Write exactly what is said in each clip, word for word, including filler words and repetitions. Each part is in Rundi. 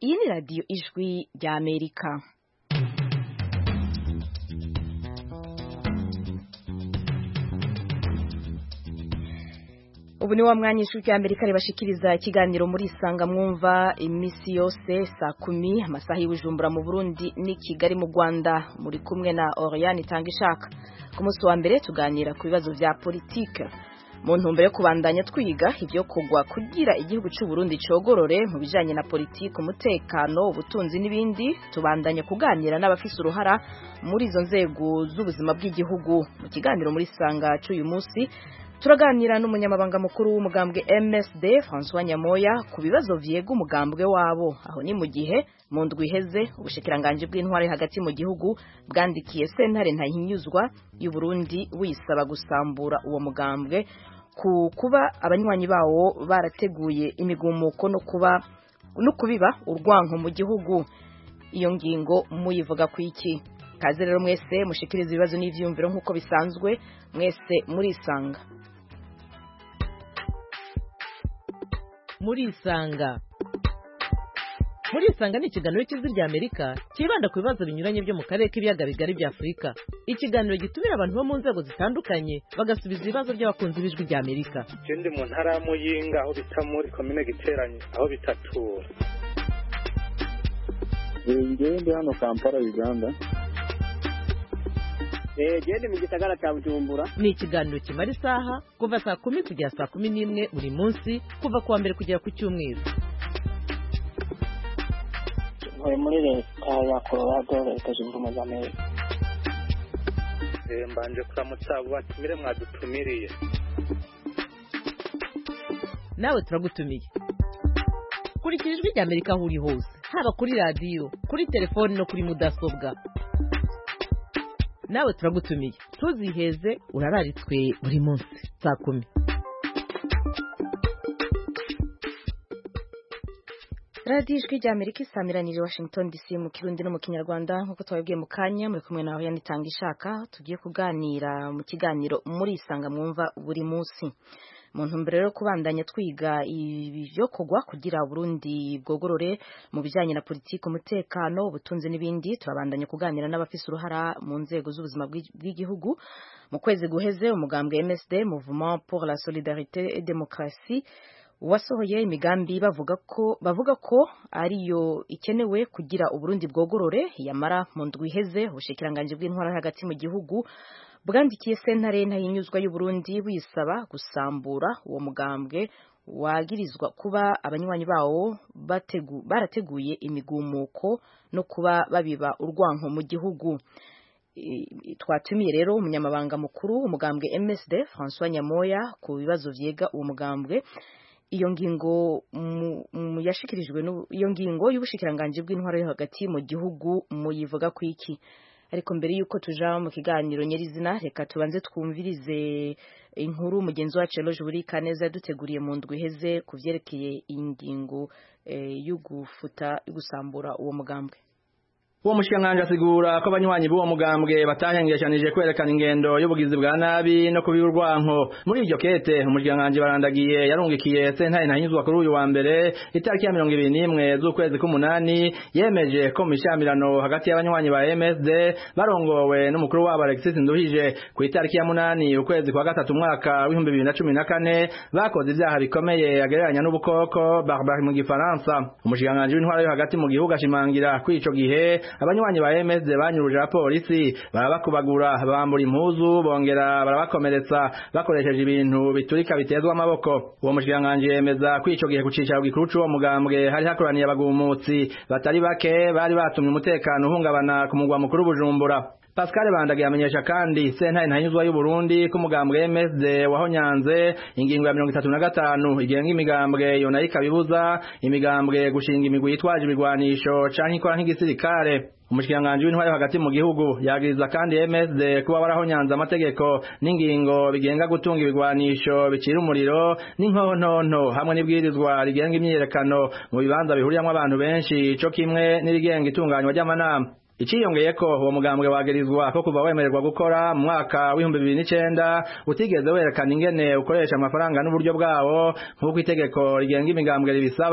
Iyi ni radiyo ijwi rya Amerika. Ubu ni wa mwanya ijwi rya Amerika ribashikiriza ikiganiro muri Isanga mwumva imisi yose saa kumi amasaha y'Ibujumbura mu Burundi ni Kigali mu Rwanda. Muri kumwe na Oriane Tangishaka. Ku munsi wa mbere tuganira ku bibazo vya politike mu ntumbero yo kubandanya twiga ivyo kugwa kugira igihugu cy'u Burundi cogorore mu bijanye na politike, umutekano, ubutunzi n'ibindi. Tubandanya kuganira n'abafise uruhara muri izo nzego z'ubuzima bw'igihugu. Mu kiganiro muri Isanga cy'uyu munsi turaganira n'umunyamabanga mukuru w'umugambwe M S D François Nyamoya ku bibazo vyega umugambwe wabo. Aho ni mu gihe mu ndwi iheze ubushikiranganje bw'intware hagati mu gihugu bwandikiye sentare ntahinyuzwa y'u Burundi wisaba gusambura uwo mugambwe ku kuba abanywanyi bawo barateguye imigumuko no kuba no kubiba urwanko mu gihugu. Iyo ngingo muyivuga ku iki? Kaze rero mwese mushikiriza ibibazo n'ivyumviro nkuko bisanzwe, mwese muri Isanga. Muri Isanga Muri Isanga ni ikiganiro cy'ijwi rya Amerika kibanda ku bibazo binyuranye byo mu karere k'ibiyaga bigari bya Afurika. Ikiganiro gitumira abantu bo mu nzego zitandukanye bagasubiza ibibazo by'abakunzi b'ijwi rya Amerika. Je ndi mu ntara ya Muyinga aho bita muri commune Giteranye aho bitatura. Ngende hano Kampala Uganda. Eh gende mu gisagara cya Bujumbura. Ni ikiganiro kimara isaha kuva saa kumi kugera saa kumi n'imwe buri munsi kuva kuwa mbere kugera ku cyumweru. Muri muri leta ya Colorado leta zunze ubumwe za Amerika. Eh mbanje kuramutsa abo batumire mwadutumiriye. Nawe turagutumiye. Kurikira ijwi rya Amerika aho uri hose, haba kuri radio, kuri telefone no kuri mudasobwa. Nawe turagutumiye. Tuziheze urararitswe buri munsi saa kumi. Radio ijwi rya Amerika isamiranije Washington D C mu Kirundi no mu Kinyarwanda nkuko twabibwiye mu kanya. Muri kumwe nawe yanitangishaka tugiye kuganira mu kiganiro muri Isanga mwumva buri munsi. Mu ntumbero yo kubandanya twiga ibyo kugwa kugira Burundi bwogorore mu bijanye na politike, umutekano, ubutunzi n'ibindi. Turabandanya kuganira n'abafise uruhara mu nzego z'ubuzima bw'igihugu. Mu kwezi guheze umugambwe M S D Mouvement pour la Solidarité et Démocratie wasohoye imigambi bavuga ko bavuga ko ariyo ikenewe kugira Uburundi bwogorore. Yamara mu ndwi iheze ubushikiranganje bw'intwara hagati mu gihugu bwandikiye sentare ntahinyuzwa y'u Burundi wisaba gusambura uwo mugambwe wagirizwa kuba abanywanyi bawo bategu barateguye imigumuko no kuba babiba urwanko mu gihugu. Twatumiye rero umunyamabanga mukuru umugambwe M S D François Nyamoya ku bibazo vyega uwo mugambwe. Iyo ngingo mu yashikirijwe iyo ngingo y'ubushikiranganje bw'intwara hagati mu gihugu muyivuga ku iki? Ariko mbere yuko tuja mu kiganiro nyerizina reka tubanze twumvirize inkuru mugenzi wacu Eloge Burikaneza yaduteguriye mu ndwi iheze kuvyerekeye ingingo yo gufuta gusambura uwo mugambwe. Uwo mushikanganje asigura ko abanywanyi b'uwo mugambwe batahengeshanije kwerekana ingendo y'ubugizi bwa nabi no kubiba urwanko. Muri iryo kete umushikanganje barandagiye yarungikiye sentare ntahinyuzwa kuri uyu wa mbere itariki ya mirongo ibiri n'imwe z'ukwezi k'umunani yemeje ko mishamirano hagati y'abanywanyi ba M S D barongowe n'umukuru wabo Alexis Nduhije ku itariki ya munani ukwezi kwa gatatu umwaka w'ibihumbi bibiri na cumi na kane bakoze ivyaha bikomeye agereranya n'ubukoko barbarie mu gifaransa. Umushikanganje w'intwara yo hagati mu gihugu ashimangira ko ico gihe abanywanyi ba M S D banyuruje abapolisi barabakubagura bambura impuzu bongera barabakomeretsa bakoresheje ibintu biturika bitezwa amaboko. Uwo mushikanganje yemeza ko ico gihe kucicaro gikuru c'uwo mugambwe hari hakoraniye abagumutsi batari bake bari batumye umutekano uhungabana ku mugwa mukuru Bujumbura. Pascal Bandage yamenyesha kandi sentare ntahinyuzwa y'u Burundi ko umugambwe M S D wahonyanze ingingo ya mirongo itatu na gatanu igenga imigambwe yo nayo ikabibuza imigambwe gushinga imigwi yitwaje ibigwanisho canke ikora nk'igisirikare. Umushikanganje w'intware hagati mu gihugu yagiriza kandi M S D kuba warahonyanze amategeko n'ingingo bigenga gutunga ibigwanisho bicira umuriro n'inkontonto hamwe n'ibwirizwa rigenga imyiyerekano mu bibanza bihuriyamwo abantu benshi co kimwe n'irigenga itunganywa ry'amanama. Iciyongeye ko uwo mugambwe wagerizwa ko kuva wemererwa gukora mu mwaka w'ibihumbi bibiri n'icenda utigeze werekana ingene ukoresha amafaranga n'uburyo bwawo nk'uko itegeko rigenga imigambwe ribisaba.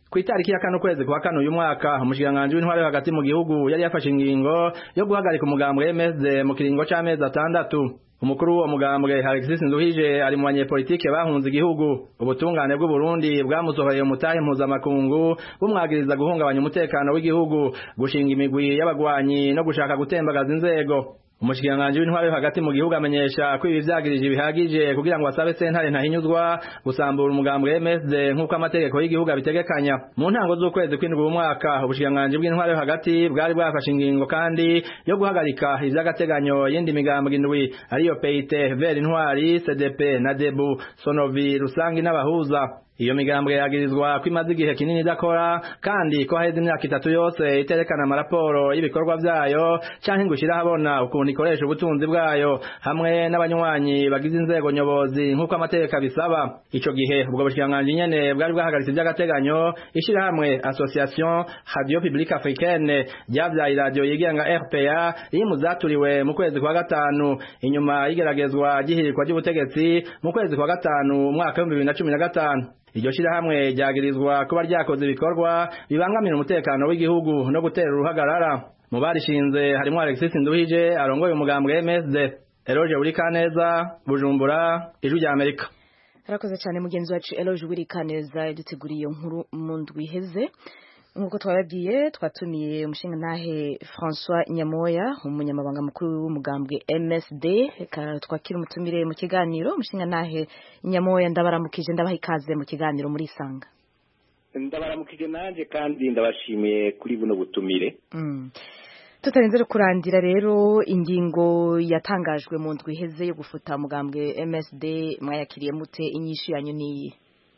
ku itariki ya kane ukwezi kwa kane uyu mwaka umushikiranganji w'intwaro yo hagati mu gihugu yari yafashe ingingo yo guhagarika umugambwe M S D mu kiringo c'amezi atandatu. Umukuru w'uwo mugambwe Alexis Nduhije ari mu banyepolitike bahunze igihugu. Ubutungane bw'u Burundi bwamusohoye umutahe mpuzamakungu bumwagiriza guhungabanya umutekano w'igihugu, gushinga imigwi y'abagwanyi no gushaka gutembagaza inzego. Umushikiranganji w'intwaro yo hagati mu gihugu amenyesha ko ibi vyagirije bihagije kugira ngo asabe sentare ntahinyuzwa gusambura umugambwe M S D nk'uko amategeko y'igihugu abitegekanya. Mu ntango z'ukwezi kw'indwi uyu mwaka ubushikiranganji bw'intwaro yo hagati bwari bwafashe ingingo kandi yo guhagarika ivy'agateganyo y'indi migambwe indwi ariyo P I T, Vert Intwari, C D P na Debu, Sonovi, Rusangi n'abahuza. Iyo migambwe yagirizwa ko imaze igihe kinini idakora kandi ko haheze imyaka itatu yose iterekana amaraporo y'ibikorwa vyayo canke ngo ishira habona ukuntu ikoresha ubutunzi bwayo hamwe n'abanywanyi bagize inzego nyobozi nk'uko amategeko abisaba. Ico gihe ubwo bushikiranganji nyene bwari bwahagaritse ivy'agateganyo ishirahamwe Association Radio Publique Africaine ryavyaye iradiyo yigenga R P A iri mu zaturiwe mu kwezi kwa gatanu inyuma y'igeragezwa ry'ihirikwa ry'ubutegetsi mu kwezi kwa gatanu umwaka w'ibihumbi bibiri na cumi na gatanu. Iryo shirahamwe ryagirizwa kuba ryakoze ibikorwa bibangamira umutekano w'igihugu no gutera uruhagarara. Mu barishinze harimo Alexis Nduhije arongoye umugambwe M S D. Eloge Urikaneza, Bujumbura, Ijwi rya Amerika. Arakoze cyane mugenzi wacu Eloge Urikaneza yaduteguriye iyo nkuru mu ndwi iheze. Nkuko twababwiye twatumiye umushinga ntahe François Nyamoya umunyamabanga mukuru w'umugambwe M S D twakira umutumire mu kiganiro. Umushinga ntahe Nyamoya ndabaramukije ndabaha ikaze mu kiganiro muri Isanga. Ndabaramukije nanje kandi ndabashimiye kuri buno butumire. Mm. Tutarenze kurandira rero ingingo yatangajwe mu ndwi iheze yo gufuta umugambwe M S D mwayakiriye mute inyishu yanyu ni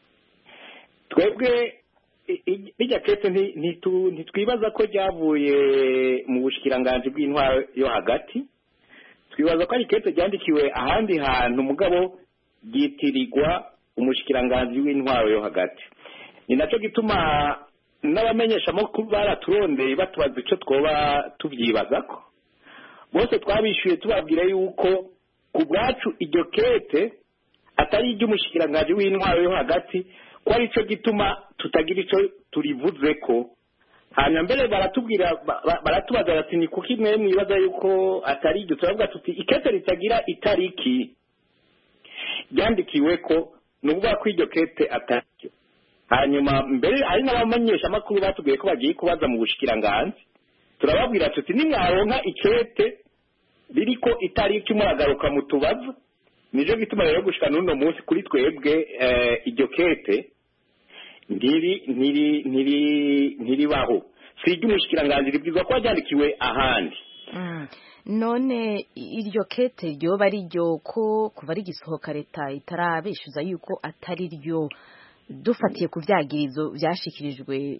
twebwe bijya kete ntitwibaza ko ryavuye mu bushikiranganje bw'intwaro yo hagati. Twibaza ko ari kete ryandikiwe ahandi hantu mugabo ryitirirwa umushikiranganje w'intwaro yo hagati. Ni naco gituma n'abamenyesha amakuru baraturondeye batubaza ico twoba tuvyibazako. Bose twabishuye tubabwira yuko ku bwacu iryo kete atari iry'umushikiranganje w'intwaro yo hagati, ko ari cyo gituma tutagira ico turivuze ko. Hanyuma mbere baratubwira baratubaza bati ni kuki mwe mwibaza yuko atari iryo. Turavuga tuti ikete ritagira itariki ryandikiwe ko nuvuga ko iryo kete atari. Hanyuma mbere ari n'abamenyesha amakuru batubwiye ko bagiye kubaza mu bushikiranganje. Turababwira tuti nimwaronka ikete biriko itariki muragaruka mutubaza. Nijo gituma rero gushika n'uno munsi kuri twebwe iryo kete ndiri niri niri niri baho sije umushikiranganje ribwizwa ko ryandikiwe ahandi. Mm. None iryo kete ryo bari ryo ko kuva ari gisohoka leta itarabishuza yuko atari ryo dufatiye ku vyagirizo vyashikirijwe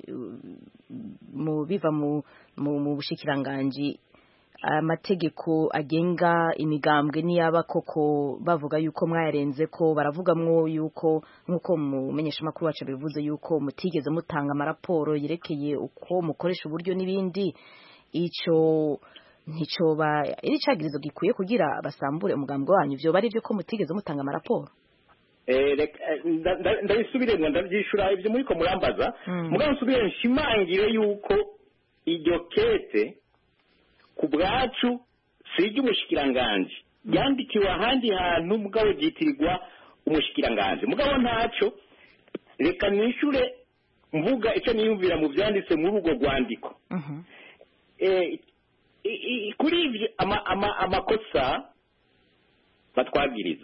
mu biva mu mu bushikiranganje amategeko agenga imigambwe niyaba koko bavuga yuko mwayarenze ko baravugamwo yuko nkuko mumenyesha makuru wacu bivuze yuko mutigeze mutanga amaraporo yerekeye uko mukoresha uburyo nibindi ico ntico ba iri cagirizo gikuye kugira basambure umugambwe wanyu byo bari byo ko mutigeze mutanga amaraporo. Eh ndabisubire ngo ndavyishura ivyo muri ko murambaza mugabo nsubire nshimangire yuko iryo kete ku bwacu sije umushikiranganje yandikiwe ahandi hantu mugabo gitirirwa umushikiranganje mugabo ntaco reka nishure mvuga ico niyumvira mu vyanditse muri ugo rwandiko. eh kuri ivyo amakosa batwagiriza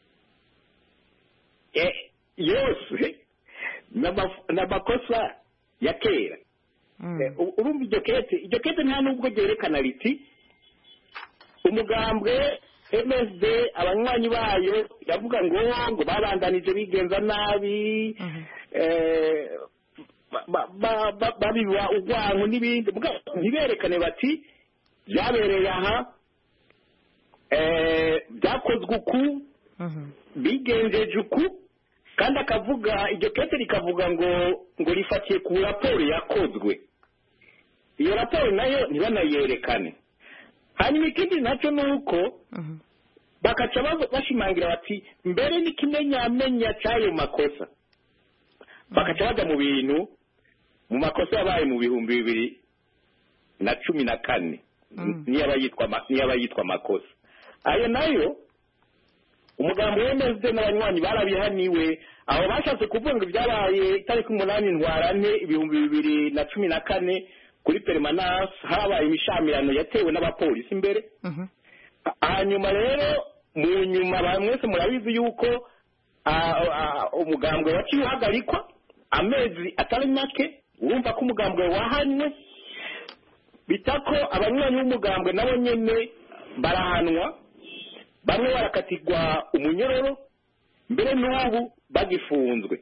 eh yose n'amakosa ya kera. Urumva iryo kete iryo kete nta nubwo ryerekana riti umugambwe M S D abanywanyi bayo yavuga ngo ngo babandanije bigenza nabi babiba ugwanko n'ibindi ntiberekane bati byabereye aha byakozwe uku bigenjeje uku kandi akavuga iryo kete rikavuga ngo ngo rifatiye ku raporo yakozwe. Iyo raporo nayo ntibanayerekane. Hanyuma ikindi nacyo nuko bakaca bashimangira bati mbere n'ikimenyamenya cy'ayo makosa bakaca baja mu bintu mu makosa yabaye mu bihumbi bibiri na cumi na kane niyo aba yitwa niyo aba yitwa amakosa ayo nayo umugambi w'emezde n'abanywanyi barabihaniwe aho bashatse kuvuga ngo ibyabaye itariki umunani ntwarante ibihumbi bibiri na cumi na kane kuri permanence habaye imishamirano yatewe n'abapolisi imbere hanyuma rero mu nyuma mwese murabizi yuko umugambwe waciye uhagarikwa amezi atari make urumva ko umugambwe wahanywe bitako abanywanyi b'umugambwe nabo nyene barahanwa bamwe barakatirwa umunyororo mbere n'ubu bagifunzwe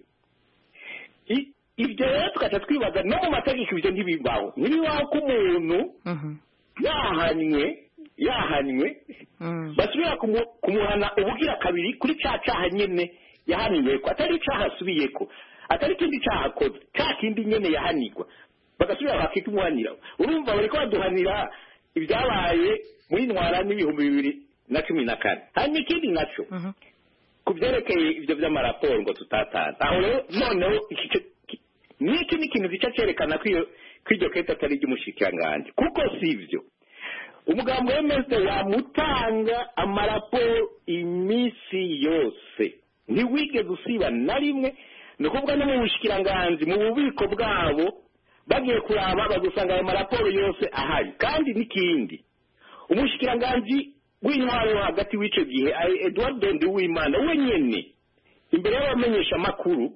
ibyo rero tugaca twibaza no mu mategeko ibyo ntibibaho ntibibaho ko umuntu yahanywe yahanywe basubira kumuhana ubugira kabiri kuri ca caha nyene yahaniwe ko atari caha asubiyeko atari kindi caha akoze ca kindi nyene yahanirwa bagasubira bakitumuhanira urumva bariko baduhanira ibyabaye muri ntwara n'ibihumbi bibiri na cumi na kane hanyuma ikindi naco ku byerekeye ibyo by'amaraporo ngo tutatanze aho rero noneho n'iki ni ikintu gica cyerekana ko iryo kete atari iry'umushikiranganji kuko si ibyo umugambi w'emezde wamutanga amaraporo iminsi yose ntiwigeze usiba na rimwe ni ukuvuga no mu bushikiranganji mu bubiko bwabo bagiye kuraba bagusanga ayo maraporo yose ahari kandi n'ikindi umushikiranganji w'intwaro hagati w'icyo gihe Edward Nduwimana we nyene imbere y'abamenyesha makuru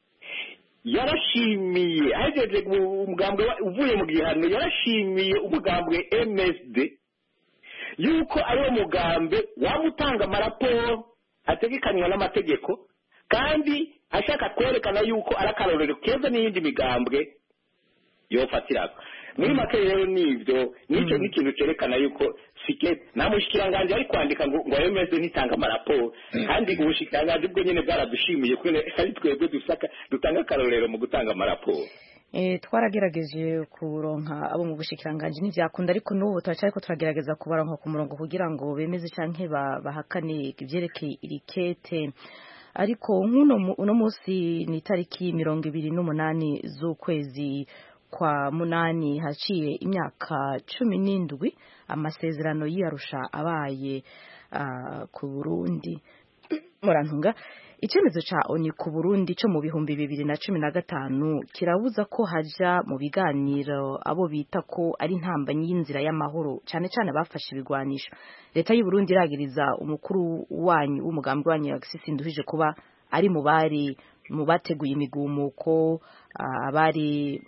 yarashimiye ahejeje umugambwe uvuye mu gihano yarashimiye umugambwe M S D yuko ariwo mugambe wamutanga amaraporo ategekanywa n'amategeko kandi ashaka kwerekana yuko arakarorero keza n'iyindi migambwe yofatirako muri make rero nivyo nico n'ikintu cerekana yuko sike nta mushikiranganje ari kwandika ngo ngo yemeze nitanga amaraporo kandi ubushikiranganje bwo nyene bwaradushimiye ko ari twebwe dusaka dutanga akarorero mu gutanga amaraporo. Eh twaragerageje kuronka abo mu bushikiranganje ntivyakunda ariko n'ubu turacyari ko turagerageza kubaronka ku murongo kugira ngo bemeze canke bahakane ivyerekeye irikete ariko nk'uno uno munsi ni tariki mirongo ibiri n'umunani z'ukwezi kwa munani haciye imyaka cumi n'indwi amasezerano y'Arusha abaye uh, ku Burundi murantunga icyemezo ca ONU ku Burundi cyo mu bihumbi bibiri na cumi na gatanu kirabuza ko haja mu biganiro abo bita ko ari intambanyi y'inzira y'amahoro cyane cyane bafashe ibigwanisho leta y'u Burundi iragiriza umukuru wanyu w'umugambwe wanyu Alexis Nduhije kuba ari mu bari mu bateguye imigumuko abari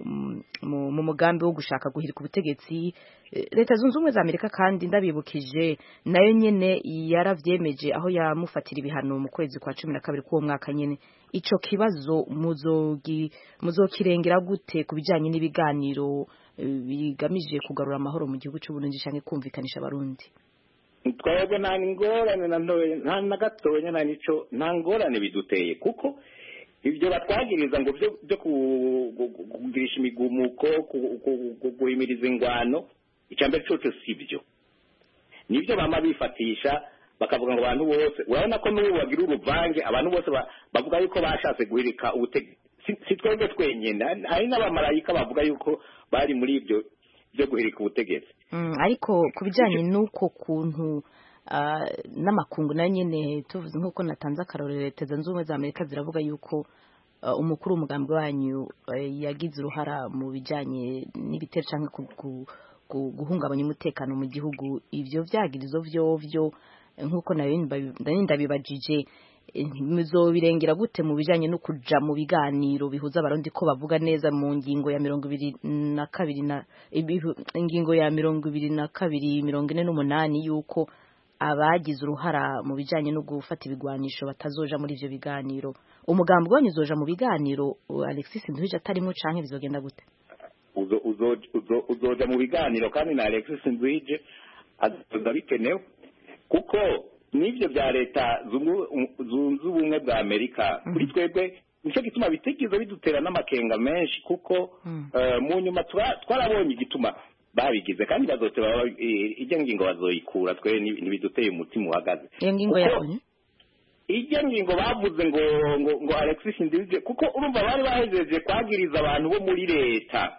mu mugambi wo gushaka guhirika ubutegetsi leta zunze ubumwe za Amerika kandi ndabibukije nayo nyene yaravyemeje aho yamufatira ibihano mu kwezi kwa cumi na kabiri k'uwo mwaka nyene ico kibazo muzogi muzokirengera gute kubijanye n'ibiganiro bigamije kugarura amahoro mu gihugu cy'u Burundi canke kumvikanisha abarundi twebwe nta ngorane na ntoye nta na gatoya nta nico nta ngorane biduteye kuko ibyo batwagiriza ngo byo kugirisha imigumuko guhimiriza ingwano icyambere cyose sibyo nibyo bama bifatisha bakavuga ngo abantu bose urabona ko n'ubu bagira uruvange abantu bose bavuga yuko bashatse guhirika ubutegetsi si twebwe twenyine hari n'abamarayika bavuga yuko bari muri ibyo byo guhirika ubutegetsi ariko kubijanye n'uko kuntu n'amakungu nayo nyene tuvuze nk'uko natanze akarorero leta zunze ubumwe za Amerika ziravuga yuko umukuru w'umugambi wanyu yagize uruhara mu bijanye n'ibitero canke guhungabanya umutekano mu gihugu ivyo vyagirizo vyovyo nk'uko nayo ndabibajije muzobirengera gute mu bijanye no kuja mu biganiro bihuza abarundi ko bavuga neza mu ngingo ya mirongo ibiri na kabiri na ingingo ya mirongo ibiri na kabiri mirongo ine n'umunani yuko abagize uruhara mu bijanye no gufata ibigwanisho batazoja muri ivyo biganiro umugambi wanyu uzoja mu biganiro Alexis Nduhije atarimo canke bizogenda gute uzo uzo uzoja mu biganiro kandi na Alexis Nduhije azoza bikenewe kuko n'ibyo bya leta zunze ubumwe bwa Amerika kuri twebwe nicyo gituma bitekerezo bidutera n'amakenga menshi kuko mu nyuma twarabonye igituma babigize kandi bazoteba ijya ngingo bazoyikura twe ntibiduteye umutima uhagaze iyo ngingo yabonye ijya ngingo bavuze ngo ngo ngo Alexis Ndivije kuko urumva bari bahejeje kwagiriza abantu bo muri leta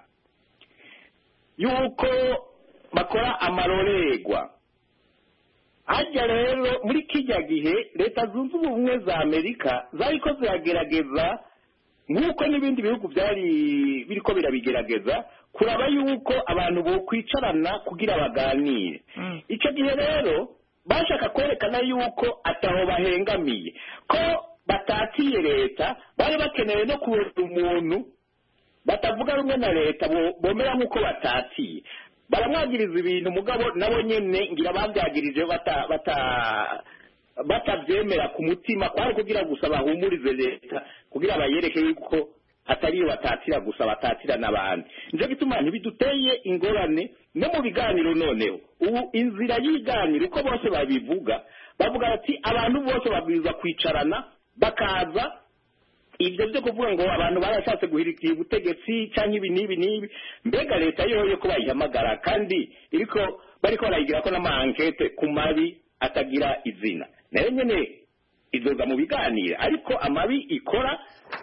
yuko bakora amarorerwa. Hajya rero muri kijya gihe leta zunze ubumwe za Amerika zariko ziragerageza nk'uko n'ibindi bihugu byari biriko birabigerageza kuraba yuko abantu bo kwicarana kugira baganire. Mm. Icyo gihe rero bashaka kwerekana yuko ataho bahengamiye ko batatiye leta, bari bakeneye no kubona umuntu batavuga rumwe na leta bomera nk'uko batatiye. Baramwagiriza ibintu mugabo nabo nyene ngira babyagirije bata bata batabyemera ku mutima kwari kugira gusa bahumurize leta kugira bayereke yuko atari batatira gusa batatira n'abandi. Nje bituma ntibiduteye ingorane no mu biganiro noneho ubu inzira y'iganiro uko bose babivuga bavuga ati abantu bose babwirizwa kwicarana bakaza ibyo byo kuvuga ngo abantu barashatse guhirikira ubutegetsi cyangwa ibi n'ibi n'ibi mbega leta yoye ko bayihamagara kandi iriko bariko barayigira ko n'amankete ku mabi atagira izina nayo nyene izoza mu biganiro ariko amabi ikora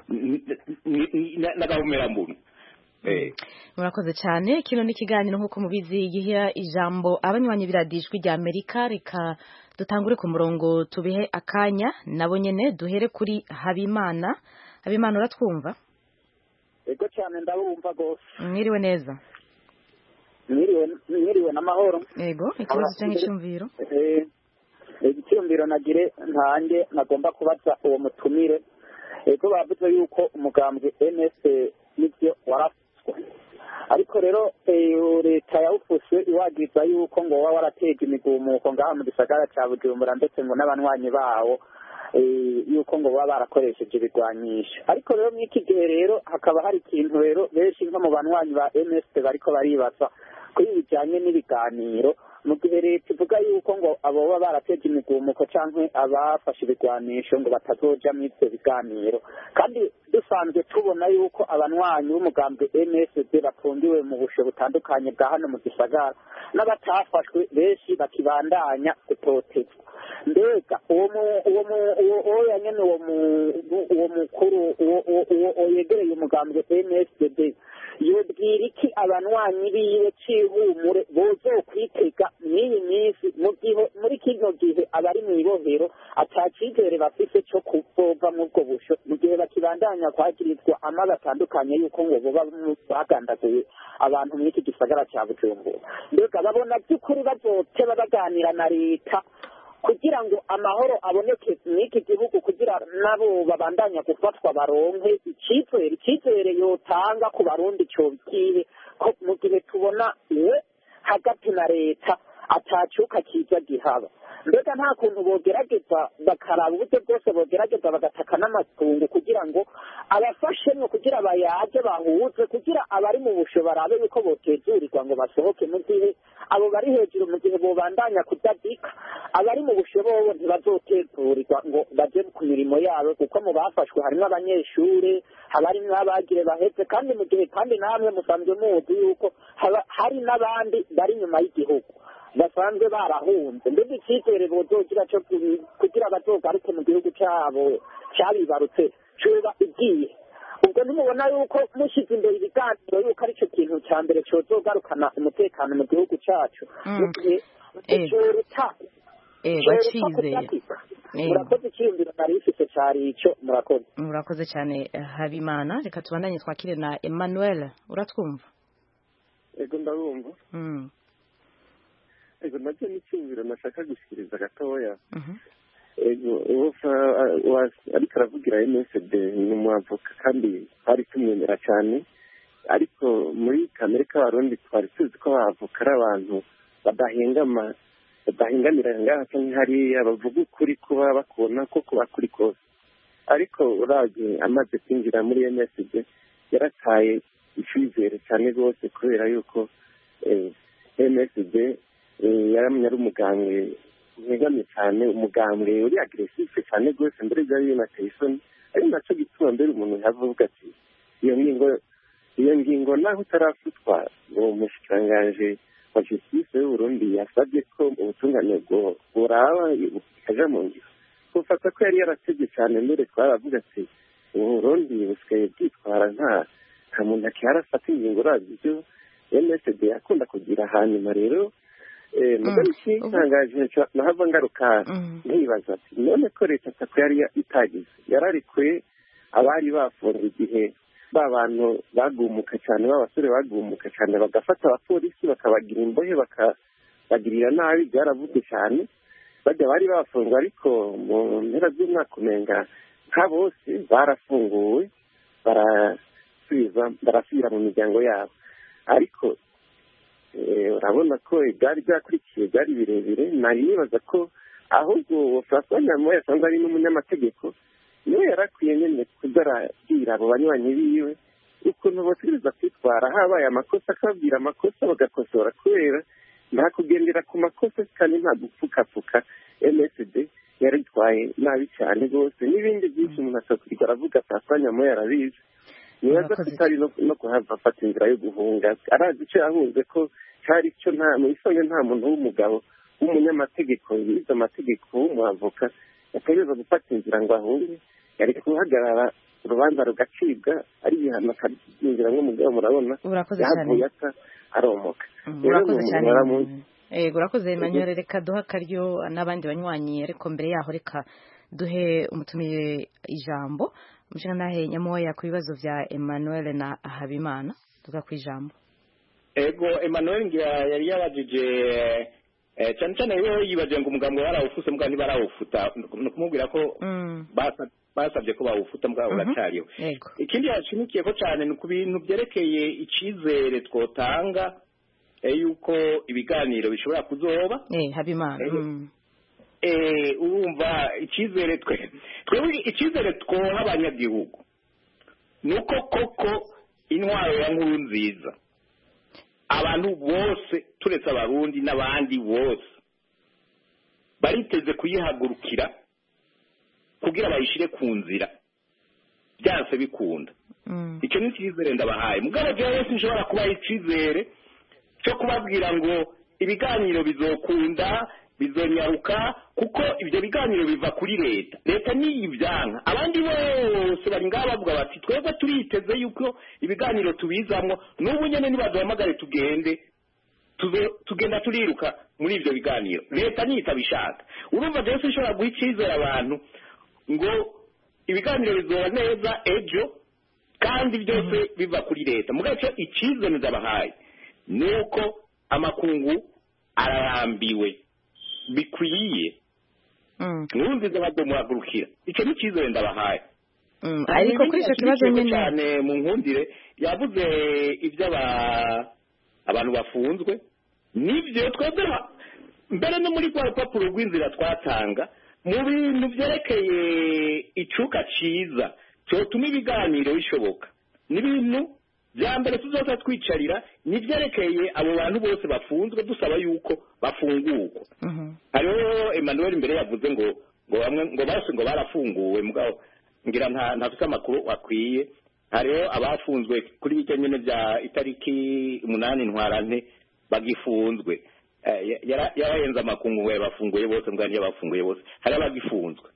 n'agahumera mbunu. Murakoze cyane kino ni kiganiro nk'uko mubizi gihe ijambo abanywanyi biradijwe rya Amerika reka dutangure ku murongo tubihe akanya nabo nyene duhere kuri Habimana. Habimana uratwumva? Ego cyane ndabumva gose. Mwiriwe neza. Mwiriwe mwiriwe n'amahoro. Ego ikibazo cyangwa icyumviro? Eh icyumviro nagire ntange nagomba kubaza uwo mutumire. Ego bavuze yuko umugambwe N S nibyo warafuswe. Ariko rero leta yawufuswe iwagiza yuko ngo wa warateje imigumuko ngaha mu gisagara cya Bujumbura ndetse ngo n'abanywanyi bawo yuko ngo baba barakoresheje ibigwanyisha. Ariko rero mw'iki gihe rero hakaba hari ikintu rero benshi nko mu banywanyi ba M S P bariko baribaza kuri bijyanye n'ibiganiro mu gihe leta ivuga yuko ngo abo baba barateje imigumuko canke abafashe ibigwanisho ngo batazoja muri ivyo biganiro, kandi dusanzwe tubona yuko abanywanyi b'umugambwe M S D bafungiwe mu busho butandukanye bwa hano mu gisagara n'abatafashwe benshi bakibandanya gutotezwa. Mbega uwo uwo uwo yanyene uwo uwo mukuru uwo yegereye umugambwe M S D yobwira iki abanywanyi biwe cihumure bozokwitega n'iyi minsi mu gihe muri kino gihe abari mw'ibohero atacizere bafise cyo kuvova mu bwo busho mu gihe bakibandanya kwagirizwa amazi atandukanye yuko ngo boba bagandaguye abantu muri iki gisagara cya Bujumbura. Mbega babona by'ukuri bazoteba baganira na leta kugira ngo amahoro aboneke n'iki gihugu kugira nabo babandanya gufatwa baronke icyizere icyizere yotanga ku barundi cyo bikihe ko mu gihe tubona we hagati na leta atacuka kiza gihaba. Mbega nta kuntu bogerageza bakaraba uburyo bwose bogerageza bagataka n'amatungo kugira ngo abafashemwe kugira bayaje bahuze kugira abari mu busho barabe yuko botezurirwa ngo basohoke mu gihe abo bari hejuru mu gihe bobandanya kudadika abari mu busho bobo ntibazotezurirwa ngo baje ku mirimo yabo kuko mu bafashwe harimo abanyeshure habarimo abagire bahetse kandi mu gihe kandi namwe musanzwe muzi yuko hari n'abandi bari nyuma y'igihugu basanzwe barahunze. Mbega icyizere bozogira cyo kugira bazogaruke mu gihugu cyabo cyabibarutse cuba igiye ubwo nimubona yuko mushize imbere ibiganiro yuko ari cyo kintu cya mbere cyozogarukana umutekano mu gihugu cyacu mu gihe cyoruta bacizeye. Murakoze icyiyumviro nari ifise cyari icyo murakoze. Murakoze cyane Habimana. Reka tubandanye twakire na Emmanuel. Uratwumva? Ego ndabumva. Mm. Ego nacyo n'icyumviro nashaka gushyikiriza gatoya. Ego ubufa ariko aravugira M S D ni umwavoka kandi ari tumwemera cyane, ariko muri kamere k'abarundi twari tuzi ko abavoka ari abantu badahengama badahengamira ngaha cyangwa hariya bavuga ukuri kuba bakubona ko kuba kuri kose. Ariko uraje amaze kwinjira muri M S D yarataye icyizere cyane rwose kubera yuko M S D yaramye ari umugambwe ntegamye cyane, umugambwe uri agresive cyane rwose mbere bya binateye isoni, ari nacyo gituma mbere umuntu yavuga ati iyo ngingo iyo ngingo naho utarafutwa uwo mushikiranganje wa justice y'u Burundi yasabye ko ubutungane bwo buraba ikaja mu ngiro twafata ko yari yaratebye cyane mbere twaravuga ati uburundi busigaye bwitwara nta nta muntu akiyarafata ingingo urazi ibyo M S D akunda kugira hanyuma rero mugari ikitangaje nahava ngaruka ntibaza ati none ko leta atako yari itagize yararikuye abari bafunze igihe ba bantu bagumuka cyane b'abasore bagumuka cyane bagafata abapolisi bakabagira imbohe bakabagirira nabi byaravuze cyane bajya bari bafunzwe ariko mu mpera z'umwaka umenga nka bose barafunguwe barasubiza barasubira mu miryango yabo ariko urabona ko byari byakurikiye byari birebire nari nibaza ko ahubwo François Nyamoya asanzwe ari n'umunyamategeko niwe yarakwiye nyine kugaragirira abo banywanyi biwe ukuntu bategereza kwitwara habaye amakosa akababwira amakosa bagakosora kubera nta kugendera ku makosa kandi nta gupfukapfuka M S D yaritwaye nabi cyane rwose n'ibindi byinshi umuntu atakwirwa aravuga François Nyamoya yarabizi nibaza ko itari no kuhava afata inzira yo guhunga arazi icyo yahunze ko cyari cyo nta mu isonga nta muntu w'umugabo w'umunyamategeko yize amategeko w'umwavoka yategereza gufata inzira ngo ahunge yari guhagarara urubanza rugacibwa ari ibihano akabyinjira nk'umugabo murabona yahavuye ata aromoka urakoze cyane yego urakoze Emmanuel reka duha akaryo n'abandi banywanyi ariko mbere yaho reka duhe umutumire ijambo umushingantahe Nyamoya ku bibazo vya Emmanuel na Habimana tuga ku ijambo ego Emmanuel ngira yari yabajije cyane cyane rero yibaje ngo umugambwe warawufuse mbwa ntibarawufuta no kumubwira ko basabye ko bawufuta mbwa uracariyo ikindi yashimikiye ko cyane ni ku bintu byerekeye icizere twotanga yuko ibiganiro bishobora kuzoba eh Habimana eh urumva icizere twe twebwe icizere twoha abanyagihugu nuko koko intwaro ya nkuru nziza abantu bose turetse abarundi n'abandi bose bariteze kuyihagurukira kugira bayishire ku nzira byanse bikunda icyo ni icizere ndabahaye mugabo jewe sinshobora kuba icizere cyo kubabwira ngo ibiganiro bizokunda bizonyaruka kuko ibyo biganiro biva kuri leta leta ni ibyanka abandi bose bari ngaho bavuga bati twebwe turiteze yuko ibiganiro tubizamwo n'ubu nyene nibaduhamagare tugende tugenda turiruka muri ibyo biganiro leta niyitabishaka urumva rero sinshobora guha icyizere abantu ngo ibiganiro bizoba neza ejo kandi byose biva kuri leta mugabo cyo icyizere ndabahaye nuko amakungu ararambiwe bikwiye nurunziza badomuhagurukira icyo ni icyizere ndabahaye ariko kuri icyo kibazo nyine cyane mu nkundire yavuze ibyo abantu bafunzwe nibyo twebwe mbere no muri rwa rupapuro rw'inzira twatanga mu bintu byerekeye icuka cyiza cyotuma ibiganiro bishoboka n'ibintu bya mbere tuzoza twicarira nibyerekeye abo bantu bose bafunzwe dusaba yuko bafungurwa hariho Emmanuel imbere yavuze ngo ngo bamwe ngo base ngo barafunguwe mugabo ngira nta ntafite amakuru akwiye hariho abafunzwe kuri bike nyene bya itariki umunani ntwarante bagifunzwe yarayenza amakungu we bafunguye bose mbwa ntiya bafunguye bose hari abagifunzwe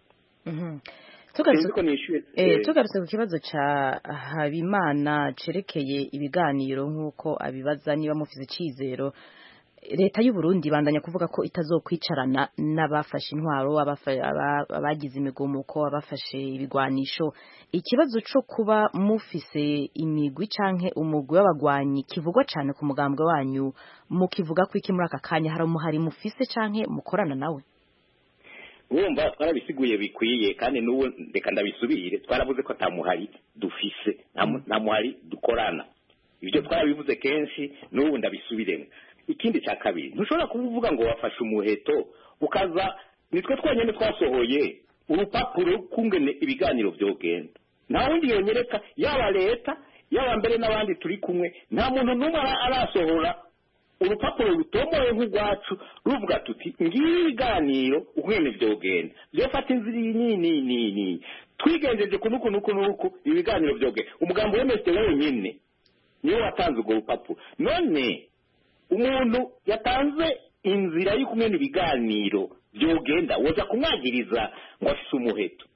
tugarutse ku kibazo ca Habimana cerekeye ibiganiro nk'uko abibaza niba mufise icizero leta y'u Burundi bandanya kuvuga ko itazokwicarana n'abafashe intwaro abagize imigomuko abafashe ibigwanisho ikibazo cyo kuba mufise imigwi canke umugwi w'abagwanyi kivugwa cyane ku mugambwe wanyu mukivuga ko iki muri aka kanya hari umuhari mufise canke mukorana nawe urumva twarabisiguye bikwiye kandi n'ubu reka ndabisubire twaravuze ko atamuhari dufise nta muhari dukorana ibyo twarabivuze kenshi n'ubu ndabisubiremo ikindi cya kabiri ntushobora kuvuga ngo wafashe umuheto ukaza nitwe twonyine twasohoye urupapuro kungene ibiganiro byogenda nta wundi yonyereka yaba leta yaba mbere n'abandi turi kumwe nta muntu n'umwe arasohora urupapuro rutomoye nk'urwacu ruvuga tuti ngiye ibiganiro ukungene byogenda byofata inzira iyi ni ni ni twigenjeje kunuku nuku nuku ibiganiro byogenda umugambo wemeste wenyine niwe watanze urwo rupapuro none umuntu yatanze inzira y'ukumena ibiganiro byogenda woza kumwagiriza ngo afise umuheto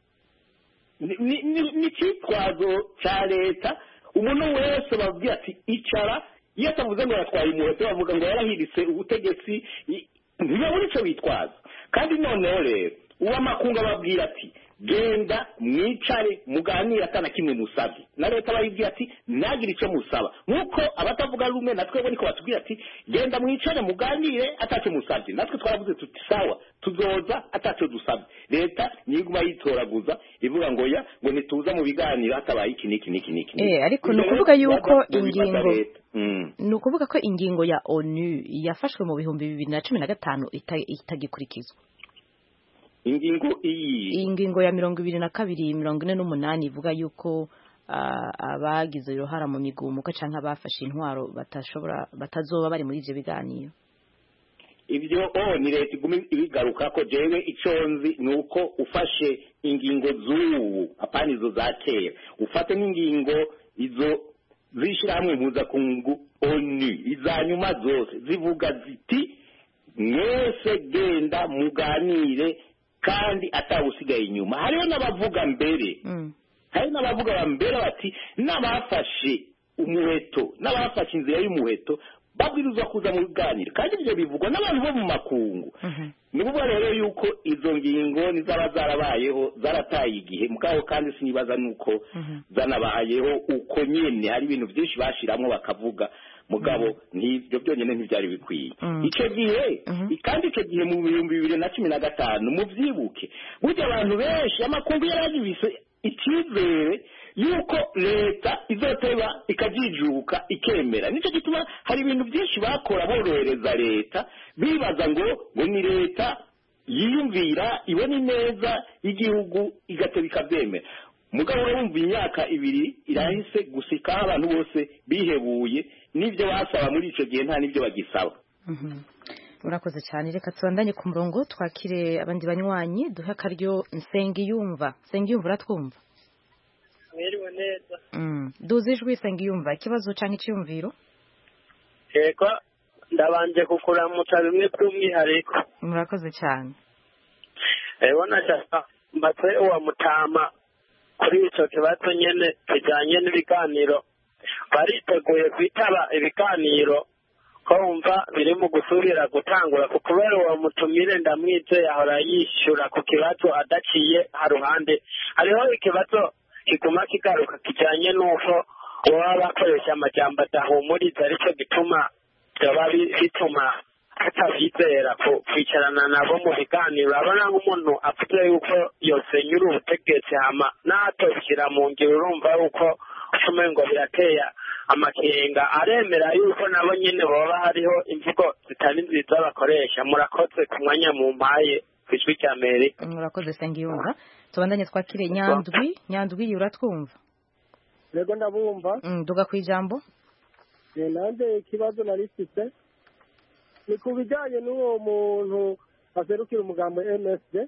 ni icyitwazo cya leta umuntu wese babwira ati icara iyo atavuze ngo yatwaye umuheto bavuga ngo yarahiritse ubutegetsi ntibabura icyo bitwaza kandi noneho rero uw'amakungu ababwira ati genda mwicare muganire atana kimwe musabye na leta bayibwira ati ntagire icyo musaba nk'uko abatavuga rumwe natwe bo niko batubwira ati genda mwicare muganire atacyo musabye natwe twaravuze tuti sawa tuzoza atacyo dusabye leta niguma yitoraguza ivuga ngo ya ngo ntituza mu biganiro hatabaye iki n'iki n'iki n'iki eh ariko ni ukuvuga yuko ingingo ni ukuvuga ko ingingo ya onu yafashwe mu bihumbi bibiri na cumi na gatanu itagikurikizwa ingingo iyi ingingo ya mirongo ibiri na kabiri mirongo ine n'umunani ivuga yuko abagize uruhara mu migumuko cyangwa abafashe intwaro batashobora batazoba bari muri ibyo biganiro ibyo oh ni leta iguma ibigaruka ko jewe icyo nzi ni uko ufashe ingingo z'ubu apana izo za kera ufate n'ingingo izo z'ishyirahamwe mpuzakungu onu iza nyuma zose zivuga ziti mwese genda muganire kandi atawusigaye inyuma hariho n'abavuga mbere hari n'abavuga mbere bati n'abafashe umuheto n'abafashe inzira y'umuheto babwirizwa kuza mu biganiro kandi ibyo bivugwa n'abantu bo mu makungu ni ukuvuga rero yuko izo ngingo nizaba zarabayeho zarataye igihe mugabo kandi sinibaza nuko zanabayeho uko nyine hari ibintu byinshi bashiramwo bakavuga mugabo n'ibyo byonyine ntibyari bikwiye icyo gihe kandi icyo gihe mu bihumbi bibiri na cumi na gatanu mubyibuke burya abantu benshi amakungu yaragibise icyizere yuko leta izoteba ikajijuka ikemera nicyo gituma hari ibintu byinshi bakora borohereza leta bibaza ngo ngo ni leta yiyumvira ibona ineza y'igihugu igateba ikabyemera mugabo urumva imyaka ibiri irahise gusikaho abantu bose bihebuye n'ibyo basaba muri icyo gihe nta n'ibyo bagisaba murakoze cyane reka tubandanye ku murongo twakire abandi banywanyi duhe akaryo Nsengiyumva Nsengiyumva uratwumva mwiriwe neza duze ijwi Nsengiyumva ikibazo cyangwa icyumviro yego ndabanje kukuramutsa bimwe by'umwihariko murakoze cyane ewe nashaka mbatwe uwa mutama kuri icyo kibazo nyine kijyanye n'ibiganiro bariteguye kwitaba ibiganiro ko wumva biri mu gusubira gutangura ku kubera uwo mutumire ndamwize yahora yishyura ku kibazo adaciye haruhande hariho ikibazo kiguma kigaruka kijyanye n'uko baba bakoresha amajyamba adahumuriza aricyo gituma byaba bituma atabizera kwicarana nabo mu biganiro urabona nk'umuntu avuze yuko yosenyura ubutegetsi hama n'atobishyira mu ngiro urumva yuko ushoboye ngo birateye amakenga aremera yuko nabo nyine baba hariho imvugo zitari nziza bakoresha murakoze ku mwanya mu mpaye ku ijwi rya Amerika murakoze Nsengiyumva tubandanye twakire Nyandwi Nyandwi uratwumva yego ndabumva nduga ku ijambo nanjye ikibazo narifite ni ku bijyanye n'uwo muntu aserukira umugambo M S D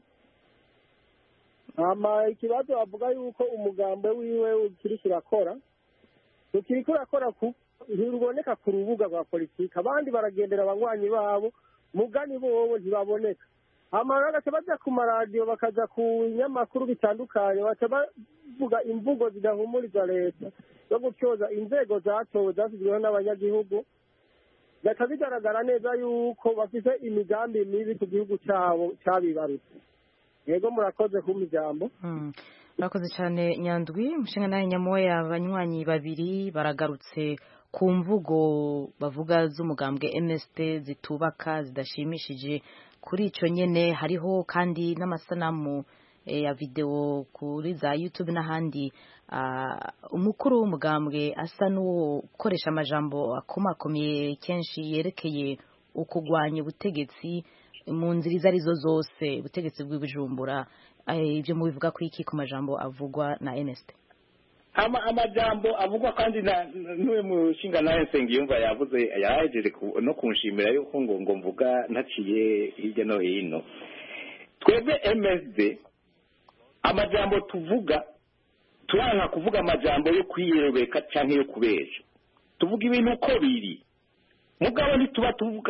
ama ikibazo avuga yuko umugambo wiwe ukiri kirakora ukiri kurakora ku ntiboneka ku rubuga rwa politiki abandi baragendera abanywanyi babo mugani bobo ntibaboneka ama bagaca baja ku maradiyo bakaja ku nyamakuru bitandukanye baca bavuga imvugo zidahumuriza leta zo gutyoza inzego zatowe zashyizweho n'abanyagihugu gaca bigaragara neza yuko bafite imigambi mibi ku gihugu cyabo cyabibarutse yego murakoze ku mijambo murakoze cyane Nyandwi mushinga nawe Nyamoya abanywanyi babiri baragarutse ku mvugo bavuga z'umugambwe M S D zitubaka zidashimishije kuri icyo nyene hariho kandi n'amasanamu ya video kuri za YouTube n'ahandi umukuru w'umugambwe asa n'uwo ukoresha amajambo akomakomeye kenshi yerekeye ukugwanya ubutegetsi mu nzira izo arizo zose ubutegetsi bw'Ibujumbura ibyo mu bivuga ku iki ku majambo avugwa na M S D ama amajambo avugwa kandi n'uwe mushinga nawe Nsengiyumva yavuze yahejeje no kunshimira yuko ngo ngo mvuga ntaciye hirya no hino twebwe M S D amajambo tuvuga turanka kuvuga amajambo yo kwiyerobeka cyangwa yo kubesha tuvuga ibintu uko biri mugabo ntituba tuvuga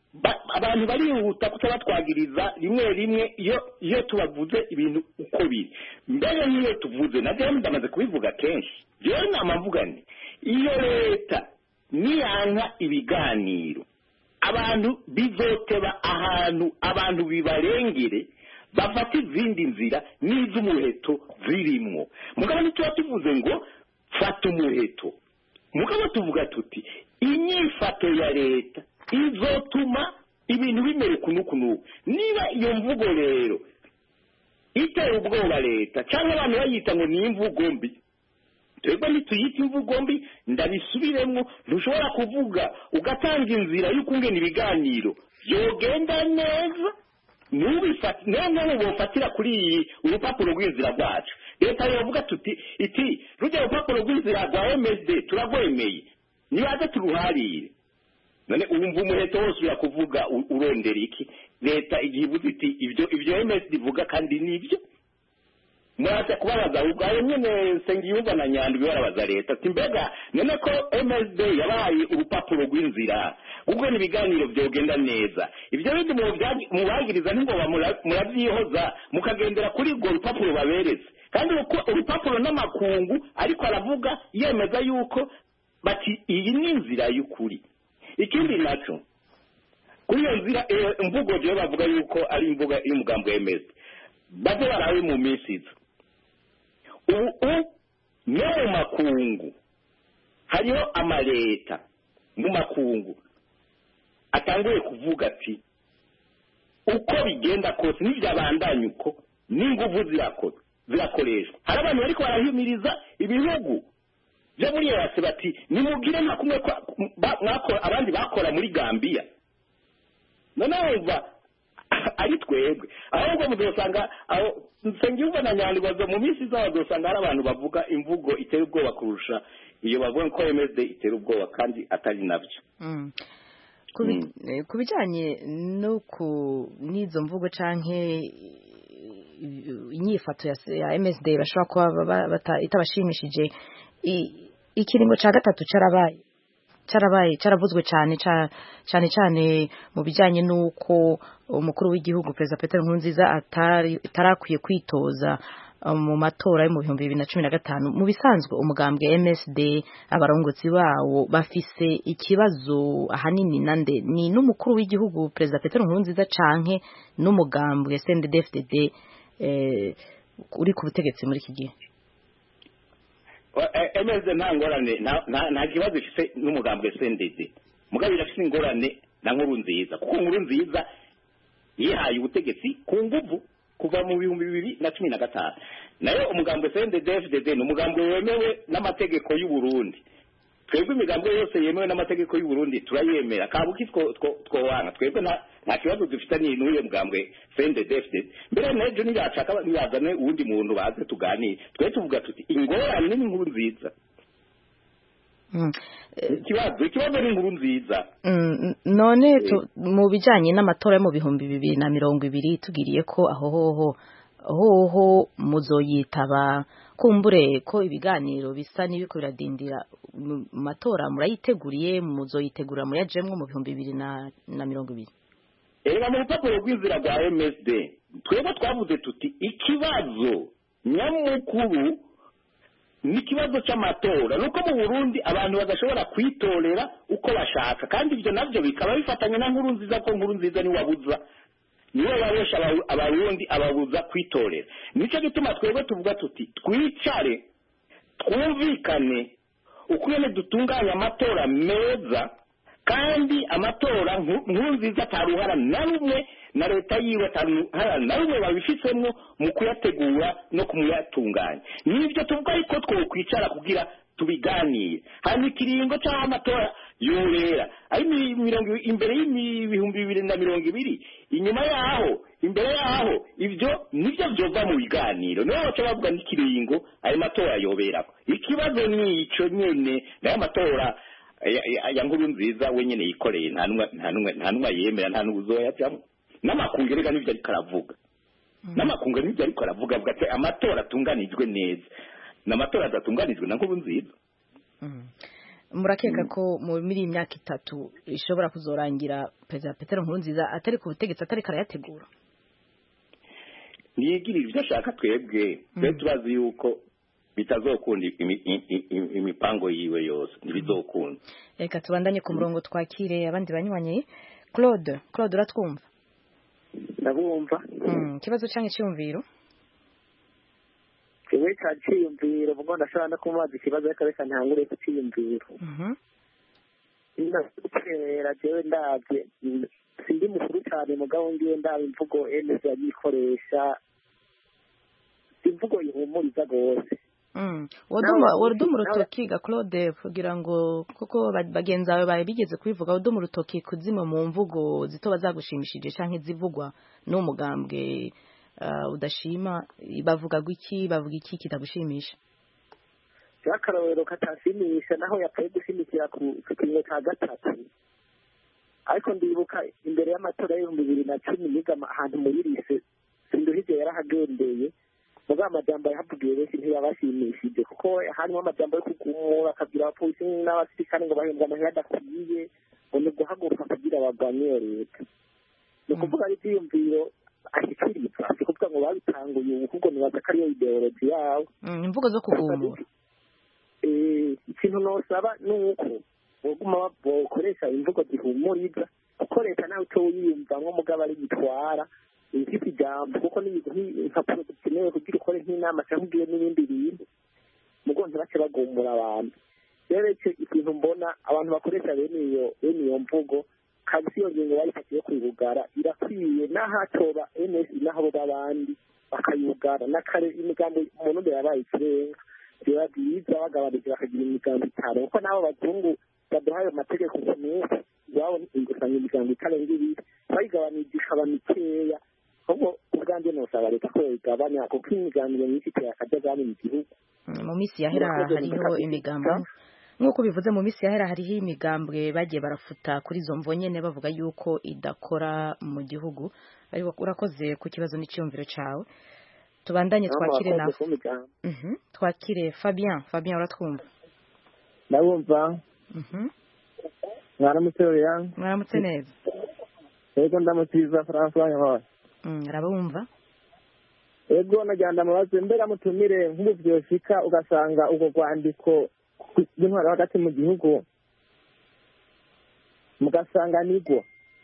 abantu barihuta kuko batwagiriza rimwe rimwe iyo iyo tubavuze ibintu uko biri mbere n'iyo tuvuze na byo ndamaze kubivuga kenshi rero nama mvuga ni iyo leta niyanka ibiganiro abantu bizoteba ahantu abantu bibarengere bafata izindi nzira n'iz'umuheto zirimwo mugabo ntituba tuvuze ngo fata umuheto mugabo tuvuga tuti inyifato ya leta izotuma ibintu bimere kunukunuku niba iyo mvugo rero iteye ubwoba leta cyangwa abantu bayita ngo ni imvugo mbi twebwe ntituyite imvugo mbi ndabisubiremo ntushobora kuvuga ugatanga inzira y'ukungena ibiganiro byogenda neza ntubifate noneho bofatira kuri iyi urupapuro rw'inzira rwacu leta yavuga tuti iti rujya urupapuro rw'inzira rwa M S D turagwemeye nibaze turuharire none umva umuheto wose urakuvuga urondera iki leta igihe ivuze iti ibyo ibyo M S D ivuga kandi nibyo muraza kubabaza ubwayo nyene Sengiyumva na Nyandwi barabaza leta ati mbega none ko M S D yabaye urupapuro rw'inzira ubwo nibiganiro byogenda neza ibyo bindi mu bagiriza ngo muravyihoza mukagendera kuri go rupapuro baberetse kandi uko urupapuro n'amakungu ariko aravuga yemeza yuko bati iyi ni inzira y'ukuri ikindi naco kuri iyo nzira imvugo je bavuga yuko ari imvuga y'umugambo wa M S D baze barawe mu minsi ubu no mu makungu hariho amaleta mu makungu atanguye kuvuga ati uko bigenda kose n'ibyabandanye uko n'inguvu zirakoreshwa hari abantu bariko barahimiriza ibihugu byo muri yose bati nimugire nka kumwe abandi bakora muri Gambia noneho uva ari twebwe ahubwo muzosanga aho Nsengiyumva na Nyandwi bazo mu minsi zabo bazosanga hari abantu bavuga imvugo itera ubwoba kurusha iyo bavuga ko M S D itera ubwoba kandi atari nabyo ku bijyanye no ku n'izo mvugo canke inyifato ya M S D bashobora kuba itabashimishije ikiringo ca gatatu carabaye carabaye caravuzwe cyane cyane cyane mu bijyanye n'uko umukuru w'igihugu Perezida Petero Nkurunziza atari tarakwiye kwitoza mu matora yo mu bihumbi bibiri na cumi na gatanu mu bisanzwe umugambwe M S D abarongotsi bawo bafise ikibazo ahanini nande ni n'umukuru w'igihugu Perezida Petero Nkurunziza canke n'umugambwe C N D D F D D eh, uri ku butegetsi muri iki gihe M S D nta ngorane nta kibazo ifite n'umugambwe C N D D mugabe irafite ingorane na Nkurunziza kuko Nkurunziza yihaye ubutegetsi ku nguvu kuva mu bihumbi bibiri na cumi na gatanu nayo umugambwe C N D D F D D ni umugambwe wemewe n'amategeko y'u Burundi twebwe imigambwe yose yemewe n'amategeko y'u Burundi turayemera kabuki twowanga twebwe nta kibazo dufite ni n'uyo mugambwe C N D D F D D mbere n'ejo nibashaka nibazane uwundi muntu baze tuganire twe tuvuga tuti ingorane ni Nkurunziza ikibazo ikibazo ni Nkurunziza none mu bijanye n'amatora yo mu bihumbi bibiri na mirongo ibiri tugiriye ko aho hoho hoho muzoyitaba kumbure ko ibiganiro bisa n'ibiko biradindira matora murayiteguriye muzoyitegura muyajemwe mu bihumbi bibiri na mirongo ibiri Ega mu rupapuro rw'inzira rwa M S D twebwe twavuze tuti ikibazo nyamukuru n'ikibazo cy'amatora nuko mu Burundi abantu badashobora kwitorera uko bashaka kandi ibyo navyo bikaba bifatanye na Nkurunziza ko Nkurunziza ni wabuza niwe wabesha abarundi ababuza kwitorera nico gituma twebwe tuvuga tuti twicare twumvikane ukuyene dutunganya amatora meza kandi amatora Nkurunziza taruhara na rumwe na leta yiwe taruhara na rumwe babifitsemwo mu kuyategura no kumuyatunganya nibyo tuvuga ariko two kwicara kugira tubiganire hanyuma ikiringo cy'amatora yorera ari mirongo imbere y'ibihumbi bibiri na mirongo ibiri inyuma yaho imbere yaho ibyo nibyo byova mu biganiro niho baca bavuga n'ikiringo ayo matora yoberako ikibazo ni ico nyene nayo matora ya Nkurunziza wenyene yikoreye nta numwe nta numwe nta numwe yemera nta n'uzoyajamo n'amakungu rega nivyo ariko aravuga n'amakungu nivyo ariko aravuga avuga ati amatora atunganijwe neza n'amatora adatunganijwe na Nkurunziza murakeka ko muri iyi myaka itatu ishobora kuzorangira perezida Petero Nkurunziza atari ku butegetsi atari karayategura niyigirira ibyo ashaka twebwe twe turazi yuko bitazokunda imipango yiwe yose ntibizokunda reka tubandanye ku murongo twakire abandi banywanyi Claude Claude uratwumva ndabumva ikibazo cyangwa icyumviro jewe cyaciyumviro ubwo ndashaka no kumubaza ikibazo ariko reka ntangure ku cyiyumviro ndakubwira jewe ndabye sindi mukuru cyane mugabo ngiye ndaba imvugo Enes yagikoresha imvugo ihumuriza gose waduma urutoki ga Claude kugira ngo kuko bagenzi bawe baye bigeze kubivuga waduma urutoki kuzima mu mvugo zito bazagushimishije canke zivugwa n'umugambwe udashima bavuga gwiki bavuga iki kitagushimisha cyakarowero katashimisha naho yapfaye gushimikira ku kintu cya gatatu ariko ndibuka imbere y'amatora y'ibihumbi bibiri na cumi niga ahantu muri lise sinduhije yarahagendeye muga amajambo yahavugiye benshi ntiyabashimishije kuko harimo amajambo yo kugumura akabwira abapolisi n'abasirikare ngo bahembwa amahera adakwiye ngo ni guhaguruka kugira barwanye leta ni ukuvuga ari ibyiyumviro ashikiriza si kuvuga ngo babitanguye ubu ahubwo nibaza ko ariyo ideologi yabo imvugo zo kugumura ikintu nosaba ni uko boguma bokoresha imvugo zihumuriza kuko leta nawe uto wiyumva nko mugabo ari gitwara ifite ijambo kuko n'impapuro zikenewe kugira ukore nk'inama cyangwa ugiye n'ibindi bintu mugo ntibace bagumura abantu rero ikintu mbona abantu bakoresha bene iyo bene iyo mvugo kabisa iyo ngingo bayifatiye kwibugara irakwiye n'ahatoba N S naho b'abandi bakayugara n'akare imigambo umuntu mbere yabaye ikirenga biba byiza bagabanije bakagira imigambo itanu kuko nabo bazungu baduhaye amategeko ku munsi iwabo inguzanyo imigambo itarenga ibiri bayigabanije ikaba mikeya ahubwo ubwanjye nosaba leta ko igabanya kuko imigambi myinshi iteye akajagari mu gihugu mu minsi yahera hariho imigambo nk'uko bivuze mu minsi yahera hariho imigambwe bagiye barafuta kuri izo mvo nyene bavuga yuko idakora mu gihugu ariko urakoze ku kibazo n'icyumviro cyawe tubandanye twakire na mhm twakire Fabien Fabien uratwumva ndabumva mhm mwaramutse oya mwaramutse neza ego ndamutiza François yawe mm arabumva ego najyanda mubaze mbera mutumire nk'ubuvyoshika ugasanga uko kwandiko y'intwaro hagati mu gihugu mugasanga nigwo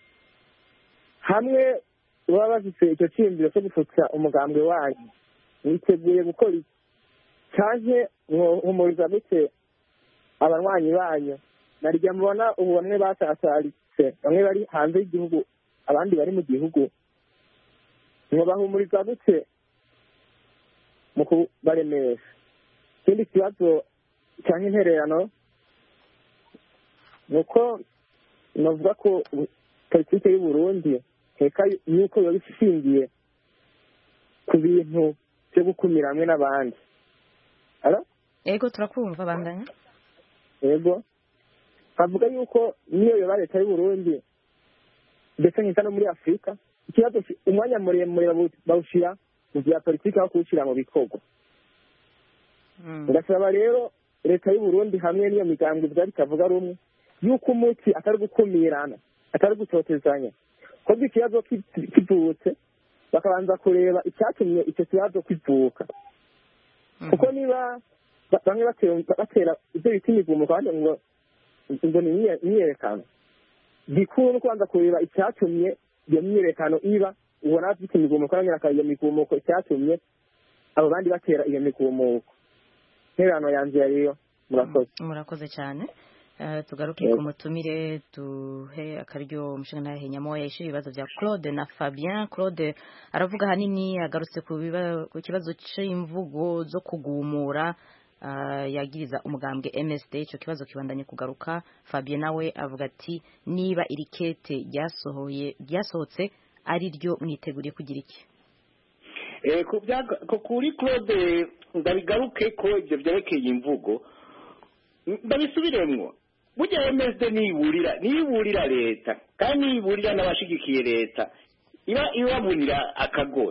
hamwe baba bafise icyo cyiyumviro cyo gufutsa umugambwe wanyu witeguye gukora iki canke muhumuriza gute abanywanyi banyu narirya mubona ubu bamwe batasaritse bamwe bari hanze y'igihugu abandi bari mu gihugu mwobahumuriza gute mu kubaremesha ikindi kibazo cyangwa intererano ni uko navuga ko politiki y'u Burundi heka yuko yoba ishingiye ku bintu byo gukumira hamwe n'abandi ego turakumva bandanya ego bavuga yuko niyo yoba leta y'u Burundi ndetse nk'isa no muri Afurika ikibazo umwanya muremure bawushyira mu bya politiki aho kuwushyira mu bikorwa ngasaba rero leta y'u Burundi hamwe n'iyo migambwe ivuga bitavuga rumwe yuko umuti atari gukumirana atari gutotezanya ko ikibazo kivutse bakabanza kureba icyatumye icyo kibazo kivuka kuko niba bamwe batera ibyo bita imigumuko kandi ngo ngo ni imyiyerekano gikuru no kubanza kureba icyatumye iyo myiyerekano iba ubona bafite imigumuko n'abanyakara iyo migumuko icyatumye abo bandi batera iyo migumuko interano yanjye yariyo murakoze murakoze cyane tugaruke ku mutumire duhe akaryo umushinga nahe nyamoya yishira ibibazo bya Claude na Fabien Claude aravuga hanini agarutse ku kibazo c'imvugo zo kugumura yagiriza umugambwe M S D ico kibazo kibandanye kugaruka Fabien nawe avuga ati niba iri kete ryasohoye ryasohotse ari ryo mwiteguriye kugira iki eh ku byaga kuri Claude ndabigaruke ko ibyo byerekeye imvugo ndabisubiremwo burya M S D niburira niburira leta kandi niburira n'abashigikiye leta iba ibabunira akagohe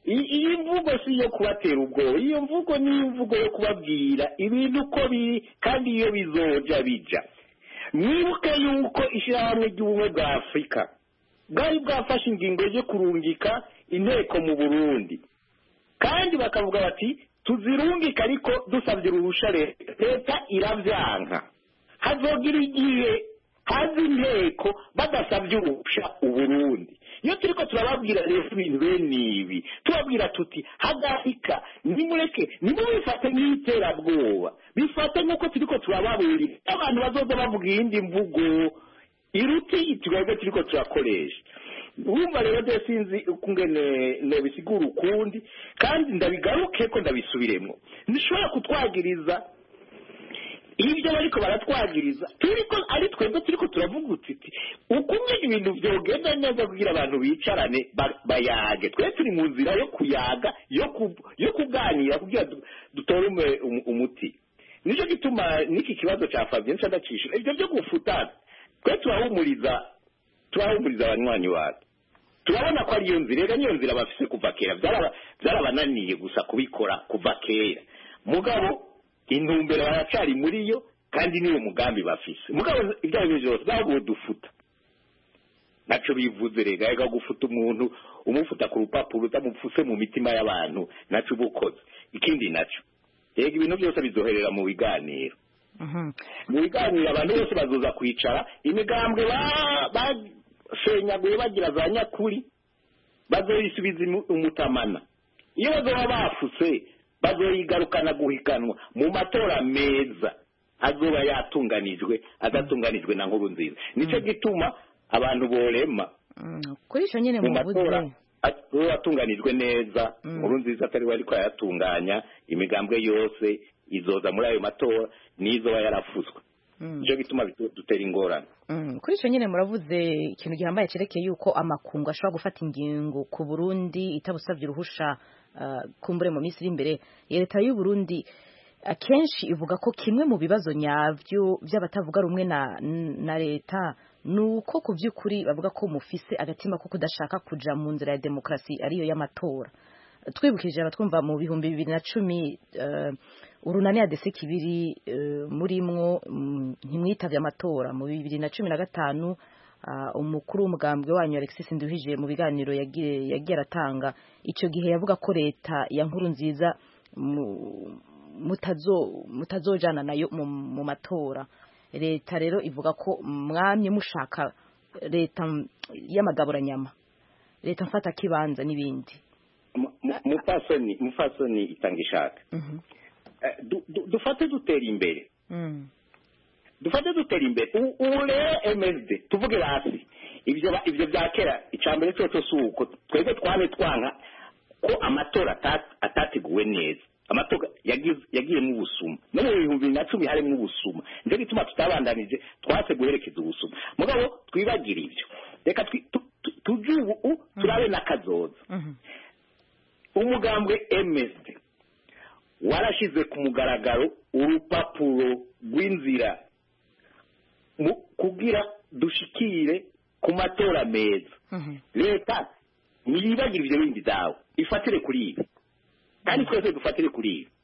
iyi mvugo si iyo kubatera ubwoba, iyo mvugo ni imvugo yo kubabwira ibintu uko biri kandi iyo bizoja bija. Mwibuke yuko ishyirahamwe ry'ubumwe bwa Afurika bwari bwafashe ingingo yo kurungika inteko mu Burundi, kandi bakavuga bati tuzirungika ariko dusabye uruhusha leta iravyanka. Hazogira igihe haza inteko badasabye uruhusha Uburundi. Iyo turiko turababwira rero ibintu bene ibi tubabwira tuti hagarika, nimureke nimubifate nk'iterabwoba, bifate nk'uko turiko turababurira abantu bazoza bavuga iyindi mvugo iruti twebwe turiko turakoresha. Urumva rero de sinzi ukungene nobisigura ukundi, kandi ndabigaruke ko ndabisubiremwo. Nishobora kutwagiriza ibyo bariko baratwagiriza turiko ari twebwe turiko turavuga uti ukumwe ibintu vyogenda neza kugira abantu bicarane bayage. Twe turi mu nzira yo kuyaga yo kuganira kugira dutore umuti. Nico gituma niki kibazo ca Fabien cyadacishira ibyo byo gufutana. Twe turahumuriza turahumuriza abanywanyi wacu, turabona ko ari iyo nzira, rega niyo nzira bafise kuva kera, byarabananiye gusa kubikora kuva kera. Mugabo intumbero baracari muri yo, kandi niyo mugambi bafise. Mugabo ibyo byose bago dufuta naco bivuze, rega rega gufuta umuntu umufuta ku rupapuro utamupfuse mu mitima y'abantu naco bukoze. Ikindi naco rega ibintu byose bizoherera mu biganiro. Mu biganiro abantu bose bazoza kwicara, imigambwe basenyaguye bagira za nyakuri bazoyisubiza umutamana. Iyo bazoba bafuse bazoyigarukana guhiganwa mu matora meza azoba yatunganijwe adatunganijwe na nkuru nziza. Nico gituma abantu borema kuri ico nyene mu matora atunganijwe neza, nkuru nziza atari wari ko yatunganya, imigambwe yose izoza muri ayo matora nizo yarafuswe. Nico gituma dutera ingorane. Kuri ico nyene muravuze ikintu gihambaye cerekeye yuko amakungu ashobora gufata ingingo ku Burundi itabusavye uruhusha. Uh, kumbure mu minsi imbere leta y'u Burundi akenshi ivuga ko kimwe mu bibazo nyavyo by'abatavuga rumwe na na leta nuko ku by'ukuri bavuga ko mufise agatima ko kudashaka kuja mu nzira ya demokrasi ariyo y'amatora. Twibukije abatwumva mu bihumbi bibiri na cumi uh, urunani ya dese kibiri uh, murimwo um, ntimwitavye amatora. Mu bibiri na cumi na gatanu Uh, umukuru w'umugambwe wanyu Alexis Nduhije mu biganiro yagiye yagiye aratanga ico gihe yavuga ko leta ya nkuru nziza mutazo mutazojana nayo mu, mu matora. Leta rero ivuga ko mwamye mushaka leta y'amagaburanyama, leta mfata kibanza n'ibindi. Mufasoni mufasoni itangishaka mhm uh, dufate dutera imbere mhm dufate dutera imbere ubu rero M S D tuvuge hasi ibyo ibyo byakera icambere cyo cyo suko twebwe twabe twanka ko amatora atateguwe neza, amatora yagiye yagiye mu busuma no mu bihumbi na cumi hari mu busuma, nje gituma tutabandanije twase guherekeza ubusuma. Mugabo twibagira ibyo, reka tuje ubu turabe nakazoza. Umugambwe M S D warashize ku mugaragaro urupapuro rw'inzira kugira dushikire ku matora meza. Leta niyibagira ibyo bindi dawe ifatire kuri ibi, kandi twese dufatire kuri ibi.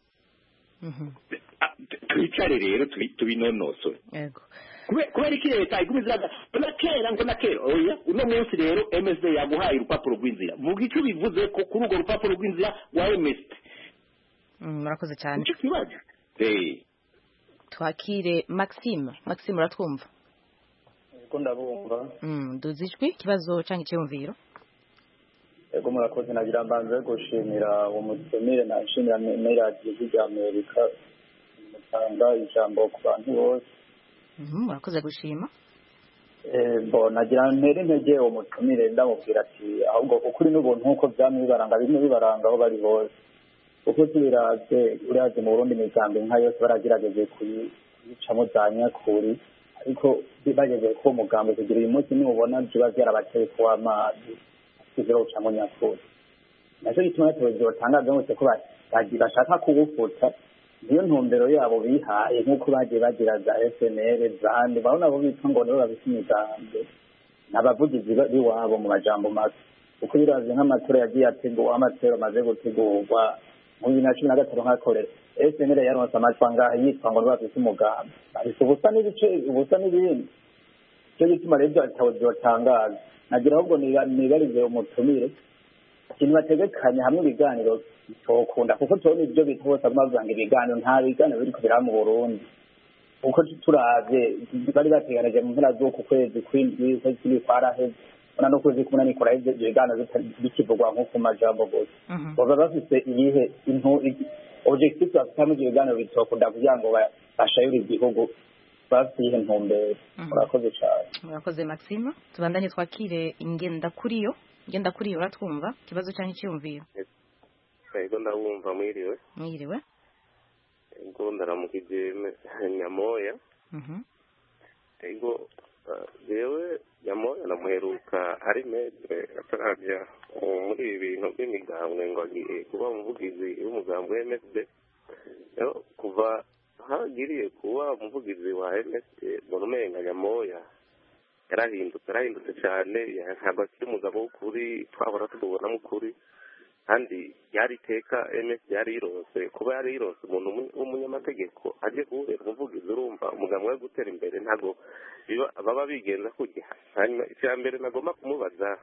Twicare rero tubinonosore. Yego. Kubera iki leta igumiziraga nakera ngo nakera oya uno munsi rero M S D yaguhaye urupapuro rw'inzira, vuga icyo bivuze ko kuri urwo rupapuro rw'inzira wa M S D. Murakoze cyane. Icyo kibazo eh twakire Maxime. Maxime uratwumva? Yego ndabumva. Mm, duzijwi kibazo canke cyumviro? Yego murakoze, nagira mbanze gushimira umutemere na nshimira mera y'Igihugu Amerika mutanga ijambo ku bantu bose. Mhm, murakoze gushima. Eh bo nagira mpere intege umutumire ndamubwira ati ahubwo ukuri n'ubuntu nkuko byamwe bibaranga bimwe bibaranga aho bari hose. Uko tubiraze uraje mu Burundi imigambi nka yose baragerageje kuyicamo za nyakuri, ariko bageze ko umugambi kugira uyu munsi nubona biba byarabateye ku amazi kizero cyamo nyakuri. Naco gituma tuzi batangaza hose ko bashaka kugufuta, niyo ntumbero yabo bihaye nkuko bagiye bagira za S N L zandi babona bo bitwa ngo nibo babisimigambe n'abavugizi biwabo mu majambo make. uko biravye nk'amatora yagiye ategurwa amatora amaze gutegurwa mu bibiri na cumi na gatanu nk'akorera S N L yaronse amajwi angahe yitwa ngo bafise umugambi bahise ubusa n'ibice ubusa n'ibindi cyo gituma rero atawo byotangaza nagira ahubwo nibarize umutumire ikintu bategekanya hamwe ibiganiro bitokunda kuko tubona ibyo bita bose amavanga ibiganiro nta biganiro biriko biraba mu Burundi uko turavye bari bategereje mu mpera z'uku kwezi kw'indwi ukwezi kw'indwi kwaraheze ona no kwezi kumwe nikora ibyo biganiro bikivugwa nko ku majambo gusa baba bafise iyihe into objectif bafite mu biganiro bitokunda kugira ngo bashayure igihugu bafite iyihe ntumbero murakoze cyane murakoze Maxime tubandanye twakire ingenda kuriyo ngenda kuriyo uratwumva kibazo cyane cyumviyo ego ndabumva mwiriwe mwiriwe ego ndaramukije Nyamoya ego yewe Nyamoya namuheruka ari metre atarajya muri ibi bintu by'imigambwe ngo agiye kuba umuvugizi w'umugambwe wa M S D kuva hagiriye kuba umuvugizi wa M S D mbona umenga Nyamoya yarahindutse yarahindutse cyane ntabwo akiri umugabo w'ukuri twahora tubona mukuri kandi yari iteka M S D yari irose kuba yari irose umuntu w'umunyamategeko aje kuwubera umuvugizi urumva umugambwe wo gutera imbere ntabwo baba bigenza kujya hanyuma icya mbere nagomba kumubaza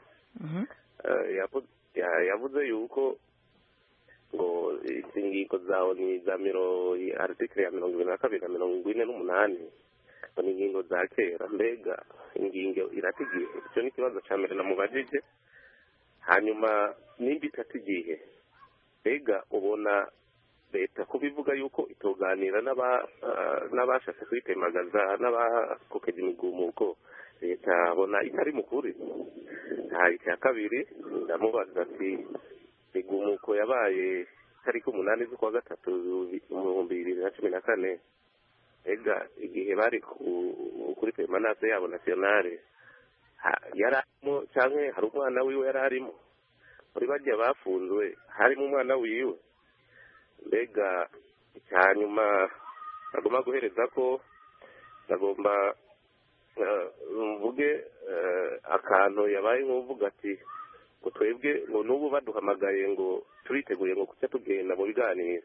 yavuze yuko ngo ingingo zawe ni za miro article ya mirongo ibiri na kabiri na mirongo ine n'umunani ngo ni ingingo za kera mbega ingingo iratigiye icyo ni ikibazo cya mbere namubajije hanyuma nimba itatigiye mbega ubona leta kubivuga yuko itoganira n'abashatse kwitemagaza n'abakokeje imigumuko leta abona itari mukuri nta icya kabiri ndamubaza ati imigumuko yabaye tariki umunani z'ukwa gatatu mu bibiri na cumi na kane ega igihe bari kuri permanence yabo nationale yari arimo cyangwa hari umwana wiwe yari arimo muri bajya bafunzwe harimo umwana wiwe mbega icyanyuma nagomba guhereza ko nagomba mvuge akantu yabaye nk'uvuga ati ngo twebwe ngo n'ubu baduhamagaye ngo turiteguye ngo kucya tugenda mu biganiro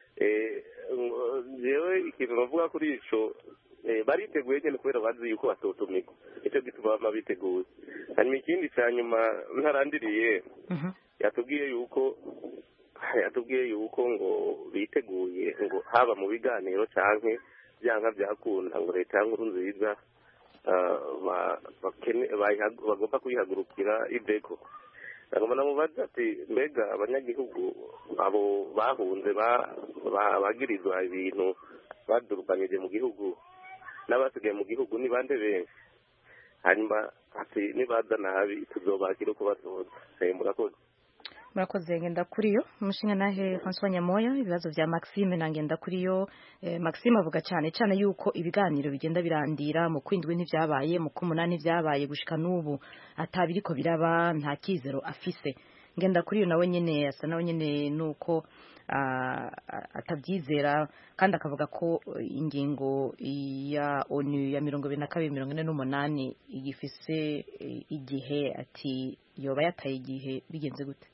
jewe ikintu bavuga kuri ico bariteguye nyine kubera bazi yuko batotumika icyo gituma baba biteguye hanyuma ikindi cya nyuma ntarandiriye yatubwiye yuko yatubwiye yuko ngo biteguye ngo haba mu biganiro canke byanka byakunda ngo leta nkuru nziza bagomba kuyihagurukira ibeko nagomba namubaza ati mbega abanyagihugu abo bahunze bagirizwa ibintu badurukanyije mu gihugu n'abasigaye mu gihugu ni bande benshi hanyuma ati nibaza nabi tuzobakira uko basoza murakoze murakoze ngenda kuriyo umushinga nahe François Nyamoya ibibazo vya Maxime na ngenda kuriyo eh, Maxime avuga cyane cyane yuko ibiganiro bigenda birandira mu kwindwi ntivyabaye mu kumunani vyabaye gushika n'ubu atabiriko biraba nta kizero afise ngenda kuriyo nawe nyene asa nawe nyene nuko uh, atabyizera kandi akavuga ko ingingo ya ONU ya mirongo ibiri na kabiri mirongo ine n'umunani igifise igihe ati yoba yataye igihe bigenze gute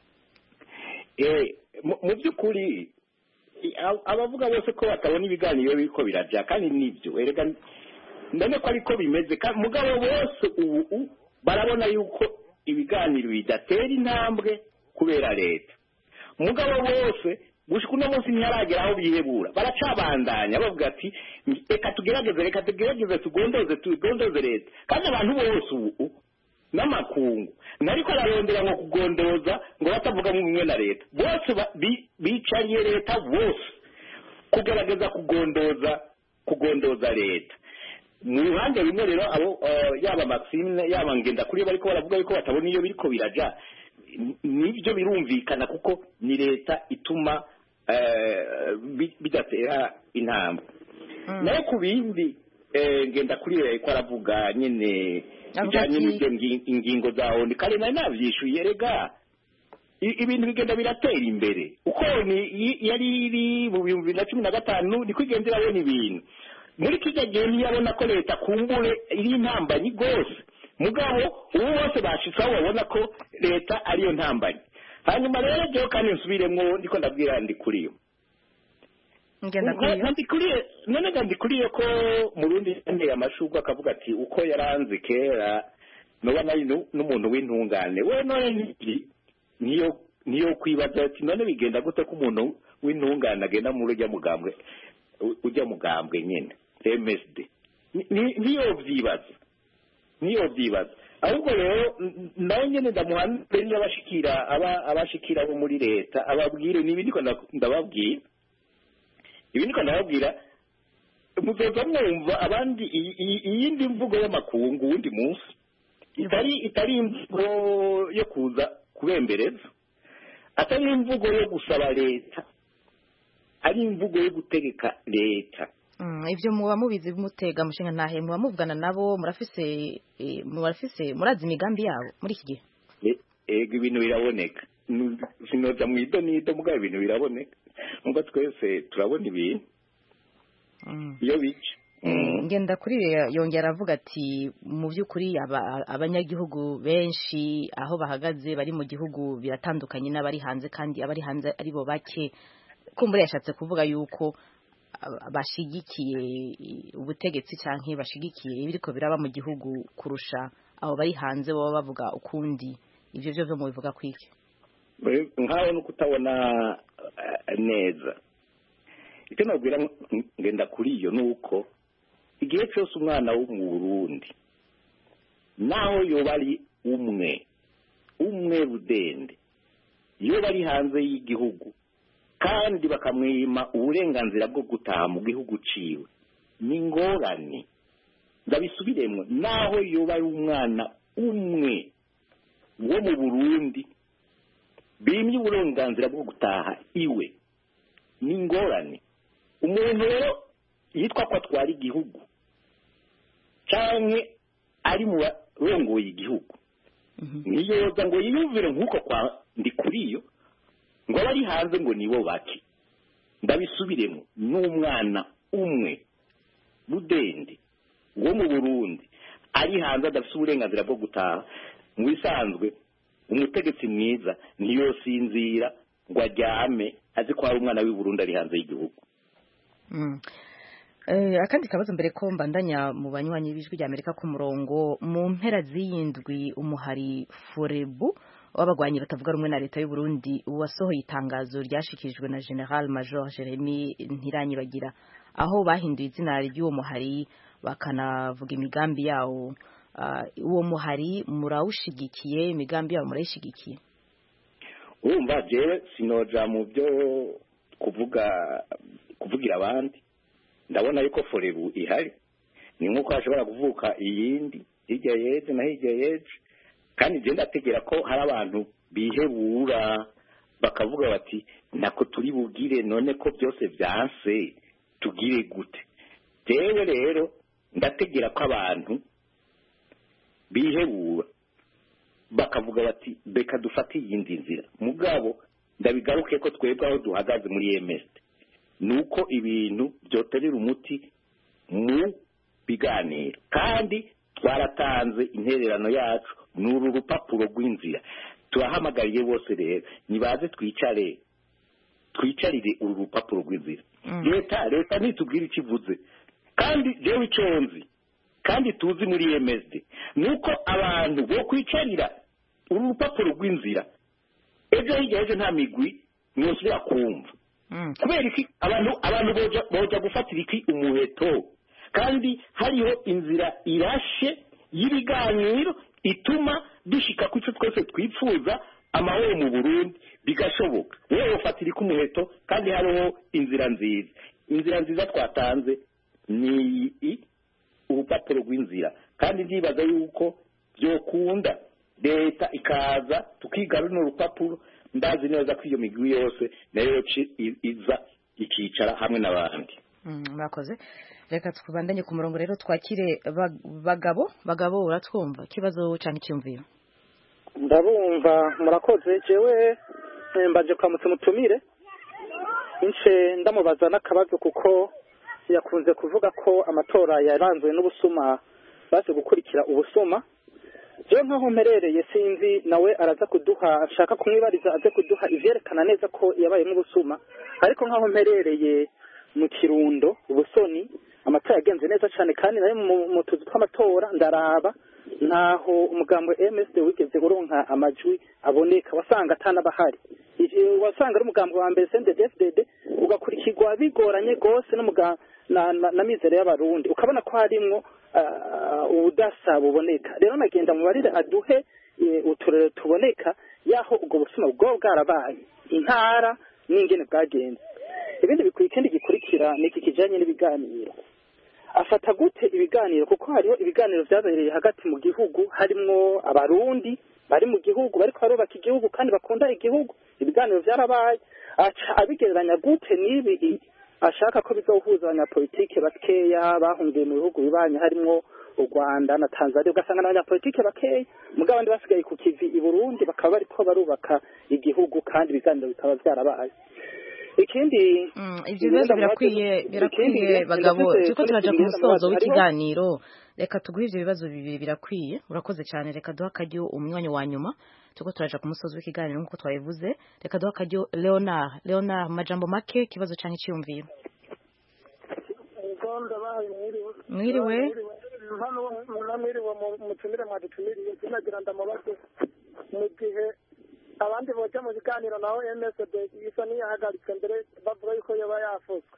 mu by'ukuri abavuga bose ko batabona ibiganiro biriko birajya kandi nibyo erega ndane ko ariko bimeze mugabo bose ubu barabona yuko ibiganiro bidatera intambwe kubera leta mugabo bose gushika uno munsi ntiyaragera aho bihebura baracabandanya bavuga ati reka tugerageze reka tugerageze tugondoze tugondoze leta kandi abantu bose ubu n'amakungu nariko ararondera ngo kugondoza ngo batavuga mumwe na leta bose bicariye leta bose kugerageza kugondoza kugondoza leta mu ruhande rumwe rero abo yaba Maxime yaba ngenda kuri bariko baravuga yuko batabona iyo biriko biraja nibyo birumvikana kuko ni leta ituma bidatera intambwe nayo ku bindi ngenda kuri ko aravuga nyine bijyanye n'ibyo ingingo za ONU kandi nari nabyishyuye rega ibintu bigenda biratera imbere uko yari iri mu bihumbi bibiri na cumi na gatanu niko igenda irabona ibintu muri kijya gihe ntiyabona ko leta kumbure iri intambanyi rwose mugabo ubu bose bashitse aho babona ko leta ariyo ntambanyi hanyuma rero jewe kandi nsubiremwo ndiko ndabwira ndi kuriyo ndikuriye none ga ndikuriye ko murundi yanteye amashurwe akavuga ati uko yaranze kera noba nari n'umuntu w'intungane we none niyo niyo kwibaza ati none bigenda gute ko umuntu w'intungane agenda muri ujya mugambwe ujya mugambwe nyine M S D niyo vyibaza niyo vyibaza ahubwo rero nawe nyene ndamuhanure niyo abashikira aba abashikira bo muri leta ababwire nibi ndiko ndababwira ibi ndiko ndababwira muzoza mwumva abandi iyindi mvugo y'amakungu wundi munsi itari itari imvugo yo kuza kubembereza atari imvugo yo gusaba leta ari imvugo yo gutegeka leta ivyo muba mubizi mutega mushinga ntahe muba muvugana nabo murafise murafise murazi imigambi yabo muri iki gihe ego ibintu biraboneka sinoza mu ido n'ido mugabo ibintu biraboneka nubwo twese turabona ibintu iyo bica ngenda kuri yongera avuga ati mu by'ukuri abanyagihugu benshi aho bahagaze bari mu gihugu biratandukanye n'abari hanze kandi abari hanze ari bo bake kumbure yashatse kuvuga yuko bashigikiye ubutegetsi canke bashigikiye ibiriko biraba mu gihugu kurusha abo bari hanze baba bavuga ukundi ivyo byo byo mu bivuga kwiki nkaho no kutabona neza icyo nabwira ngenda kuri iyo nuko igihe cyose umwana wo mu Burundi naho yoba ari umwe umwe budende iyo bari hanze y'igihugu kandi bakamwima uburenganzira bwo gutaha mu gihugu ciwe ni ngorane ndabisubiremwe naho yoba ari umwana umwe wo mu Burundi bimye uburenganzira bwo gutaha iwe ni ngorane umuntu rero yitwa ko atwara igihugu canke ari mu barongoye igihugu niyoza ngo yiyumvire nk'uko kwa ndi kuriyo ngo bari hanze ngo nibo bake ndabisubiremo n'umwana umwe budende wo mu Burundi ari hanze adafite uburenganzira bwo gutaha mu bisanzwe umutegetsi mwiza niyo sinzira ngo ajyame azi ko hari umwana w'i Burundi ari hanze y'igihugu akandi kabazo mbere ko mbandanya mu banywanyi b'ijwi rya Amerika ku murongo mu mpera z'iyindwi umuhari Forebu w'abagwanyi batavuga rumwe na leta y'u Burundi wasohoye itangazo ryashikirijwe na General Major Jeremy Ntiranyibagira aho bahinduye izina ry'uwo muhari bakanavuga imigambi yawo uwo muhari murawushigikiye imigambi yawo murayishigikiye urumva je sinoja mu byo kuvuga kuvugira abandi ndabona yuko Forebu ihari ni nkuko hashobora kuvuka iyindi hirya yeje na hirya yeje kandi je ndategera ko hari abantu bihebura bakavuga bati nako turi bugire none ko byose byanse tugire gute jewe rero ndategera ko abantu bihebura bakavuga bati beka dufate iyindi nzira mugabo ndabigaruke ko twebwe aho duhagaze muri M S D nuko ibintu byoterera umuti mu biganiro kandi twaratanze intererano yacu n'uru rupapuro rw'inzira turahamagariye bose rero nibaze twicare twicarire uru rupapuro rw'inzira leta leta nitubwira ikivuze kandi jewe iconzi kandi tuzi muri M S D nuko abantu bo kwicarira uru rupapuro rw'inzira ejo hirya ejo nta migwi mwosubira kumva kubera iki abantu abantu boja boja gufatira iki umuheto kandi hariho inzira irashe y'ibiganiro ituma dushika ku cyo twese twipfuza amahoro mu Burundi bigashoboka wewe ufatira iki umuheto kandi hariho inzira nziza inzira nziza twatanze ni urupapuro rw'inzira kandi ndibaza yuko byokunda leta ikaza tukigarura urupapuro ndazi neza ko iyo migwi yose nayo iza ikicara hamwe n'abandi murakoze reka tukubandanye ku murongo rero twakire bagabo bagabo uratwumva kibazo cyane cyumviro ndabumva murakoze jewe mbaje kwa mutumire ince ndamubaza n'akabazo kuko yakunze kuvuga ko amatora yaranzwe n'ubusuma baje gukurikira ubusuma rero nk'aho mperereye sinzi nawe araza kuduha ashaka kumwibariza aze kuduha ivyerekana neza ko yabaye nk'ubusuma ariko nk'aho mperereye mu Kirundo ubusoni amatora yagenze neza cyane kandi nayo mu tuzu tw'amatora ndaraba naho umugambo M S D wigeze uronka amajwi aboneka wasanga atanabahari wasanga ari umugambo wa mbere C N D D F D D ugakurikirwa bigoranye gose no muga na, na, na mizero y'abarundi ukabona ko harimwo ubudasa buboneka rero nagenda mubarire aduhe uturere tuboneka yaho ubwo busuma bwo bwarabaye intara n'ingene bwagenze ibindi bikwiye kandi gikurikira niki kijanye n'ibiganiro afata gute ibiganiro kuko hariho ibiganiro vyabereye hagati mu gihugu harimwo abarundi bari mu gihugu bariko barubaka igihugu kandi bakunda igihugu ibiganiro vyarabaye aca abigereranya gute n'ibi ashaka ko bizohuza abanyapolitike bakeya bahungiye mu bihugu bibanye harimwo u Rwanda na Tanzania ugasanga n'abanyapolitike bakeya mugabo abandi basigaye ku kivi i Burundi bakaba bariko barubaka igihugu kandi ibiganiro bikaba vyarabaye ikindi ivyo bibazo birakwiye birakwiye bagabo tuko turaja ku musozo w'ikiganiro reka tuguhe ivyo bibazo bibiri birakwiye urakoze cyane reka duha akaryo umwanya wa nyuma tuko turaja ku musozo w'ikiganiro nk'uko twabivuze reka duha akaryo Leonard Leonard majambo make kibazo canke cyumviro mwiriwe hano mwiriwe mutumire mwadutumiriye sinagira ndamabaze mu gihe abandi boja mu biganiro naho M S D isa niyahagaritse mbere bavuga yuko yoba yafuzwe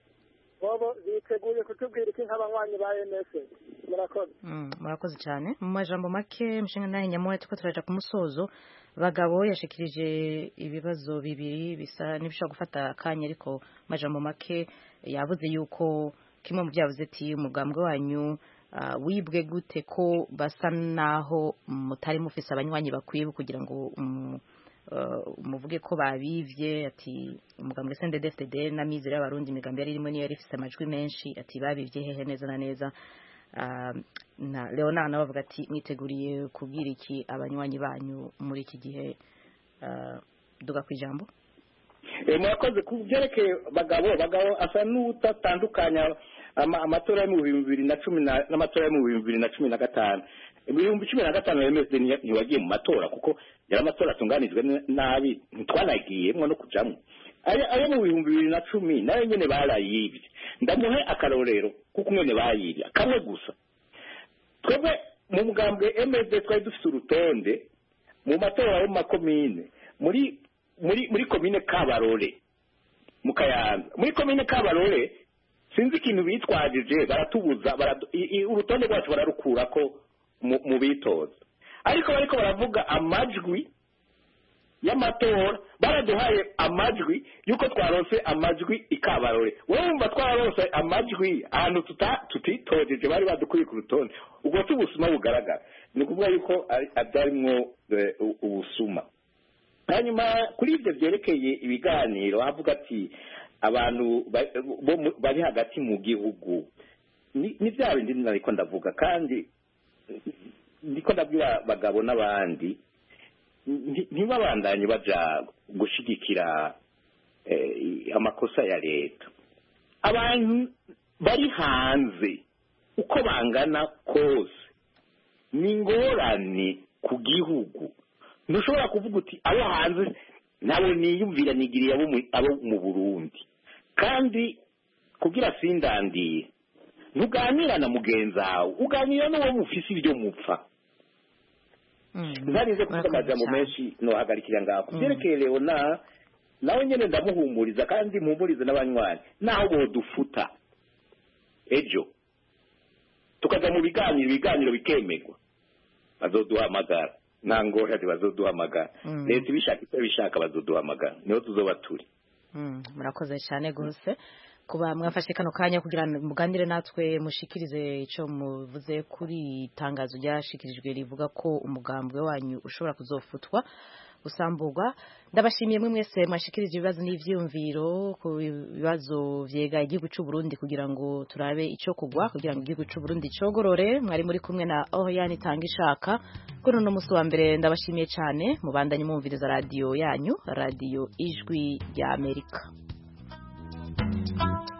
bobo biteguye kutubwira iki nk'abanywanyi ba M S D murakoze murakoze cyane mu majambo make mushinga nahe nyamoya tuko turaja ku musozo bagabo yashikirije ibibazo bibiri bisa nibishobora gufata akanya ariko majambo make yavuze yuko kimwe mu byavuze ati umugambwe wanyu Uh, wibwe gute ko basa naho mutari mufise abanywanyi bakwiye kugira ngo um, uh, muvuge ko babivye ati umugambwe C N D D F D D na mizero y'abarundi imigambi yari rimwe niyo yarifise amajwi menshi ati babivye hehe neza na neza uh, na Leonard nawe avuga ati mwiteguriye kubwira iki abanywanyi banyu muri iki gihe uh, duga kwijambo eh mwakoze kubyerekeye bagabo bagabo asa n'utatandukanya amatora yo mu bibiri na cumi n'amatora yo mu bibiri na cumi na gatanu ibihumbi cumi na gatanu M S D ntiwagiye mu matora kuko yari amatora atunganijwe nabi ntitwanagiyemwo no kujamwo ayo mu bihumbi bibiri na cumi nayo nyene barayibye ndamuhe akarorero kuko mwene bayibye kamwe gusa twebwe mu mugambwe M S D twari dufite urutonde mu matora yo mu makomine muri muri muri komine Kabarore mu Kayanza muri komine Kabarore sinzi ikintu bitwajije baratubuza baradu, urutonde rwacu bararukura ko mu bitoza ariko bariko baravuga amajwi y'amatora baraduhaye amajwi yuko twarose amajwi ikabarore wowe umva twarose amajwi ahantu tuta tutitojeje bari badukuye ku rutonde ubwo tubusuma bugaragara ni kuvuga yuko adarimwo ubusuma hanyuma kuri ivyo byerekeye ibiganiro havuga ati abantu bari hagati mu gihugu ni bya bindi nariko ndavuga kandi ndiko ndabwira bagabo n'abandi ntibabandanye baja gushigikira amakosa ya leta abantu bari hanze uko bangana kose ni ingorane ku gihugu ntushobora kuvuga uti abo hanze nabo niyumvira nigiriye abo mu Burundi kandi kugira sindandiye ntuganira na mugenzi wawe uganira n'uwo mufise ibyo mupfa ntarize kuvuga amajambo menshi nohagarikira ngaho kubyerekeye Leona nawe nyene ndamuhumuriza kandi mpumurize n'abanywanyi naho bodufuta ejo tukaja mu biganiro ibiganiro bikemegwa bazoduhamagara nango hadi bazoduhamagara leta ibishaka icyo bishaka bazoduhamagara niho tuzoba turi murakoze cyane gose kuba mwafashe kano kanya kugira muganire natwe mushikirize ico muvuze kuri itangazo ryashikirijwe rivuga ko umugambwe wanyu ushobora kuzofutwa gusamburwa ndabashimiye mwe mwese mwashikirije ibibazo n'ivyumviro ku bibazo vyega igihugu cy'u Burundi kugira ngo turabe ico kugwa kugira ngo igihugu cy'u Burundi cogorore mwari muri kumwe na Oriane Tangishaka kuri no musi wa mbere ndabashimiye cyane mubandanye mumviriza radio yanyu radio Ijwi rya Amerika. Thank you.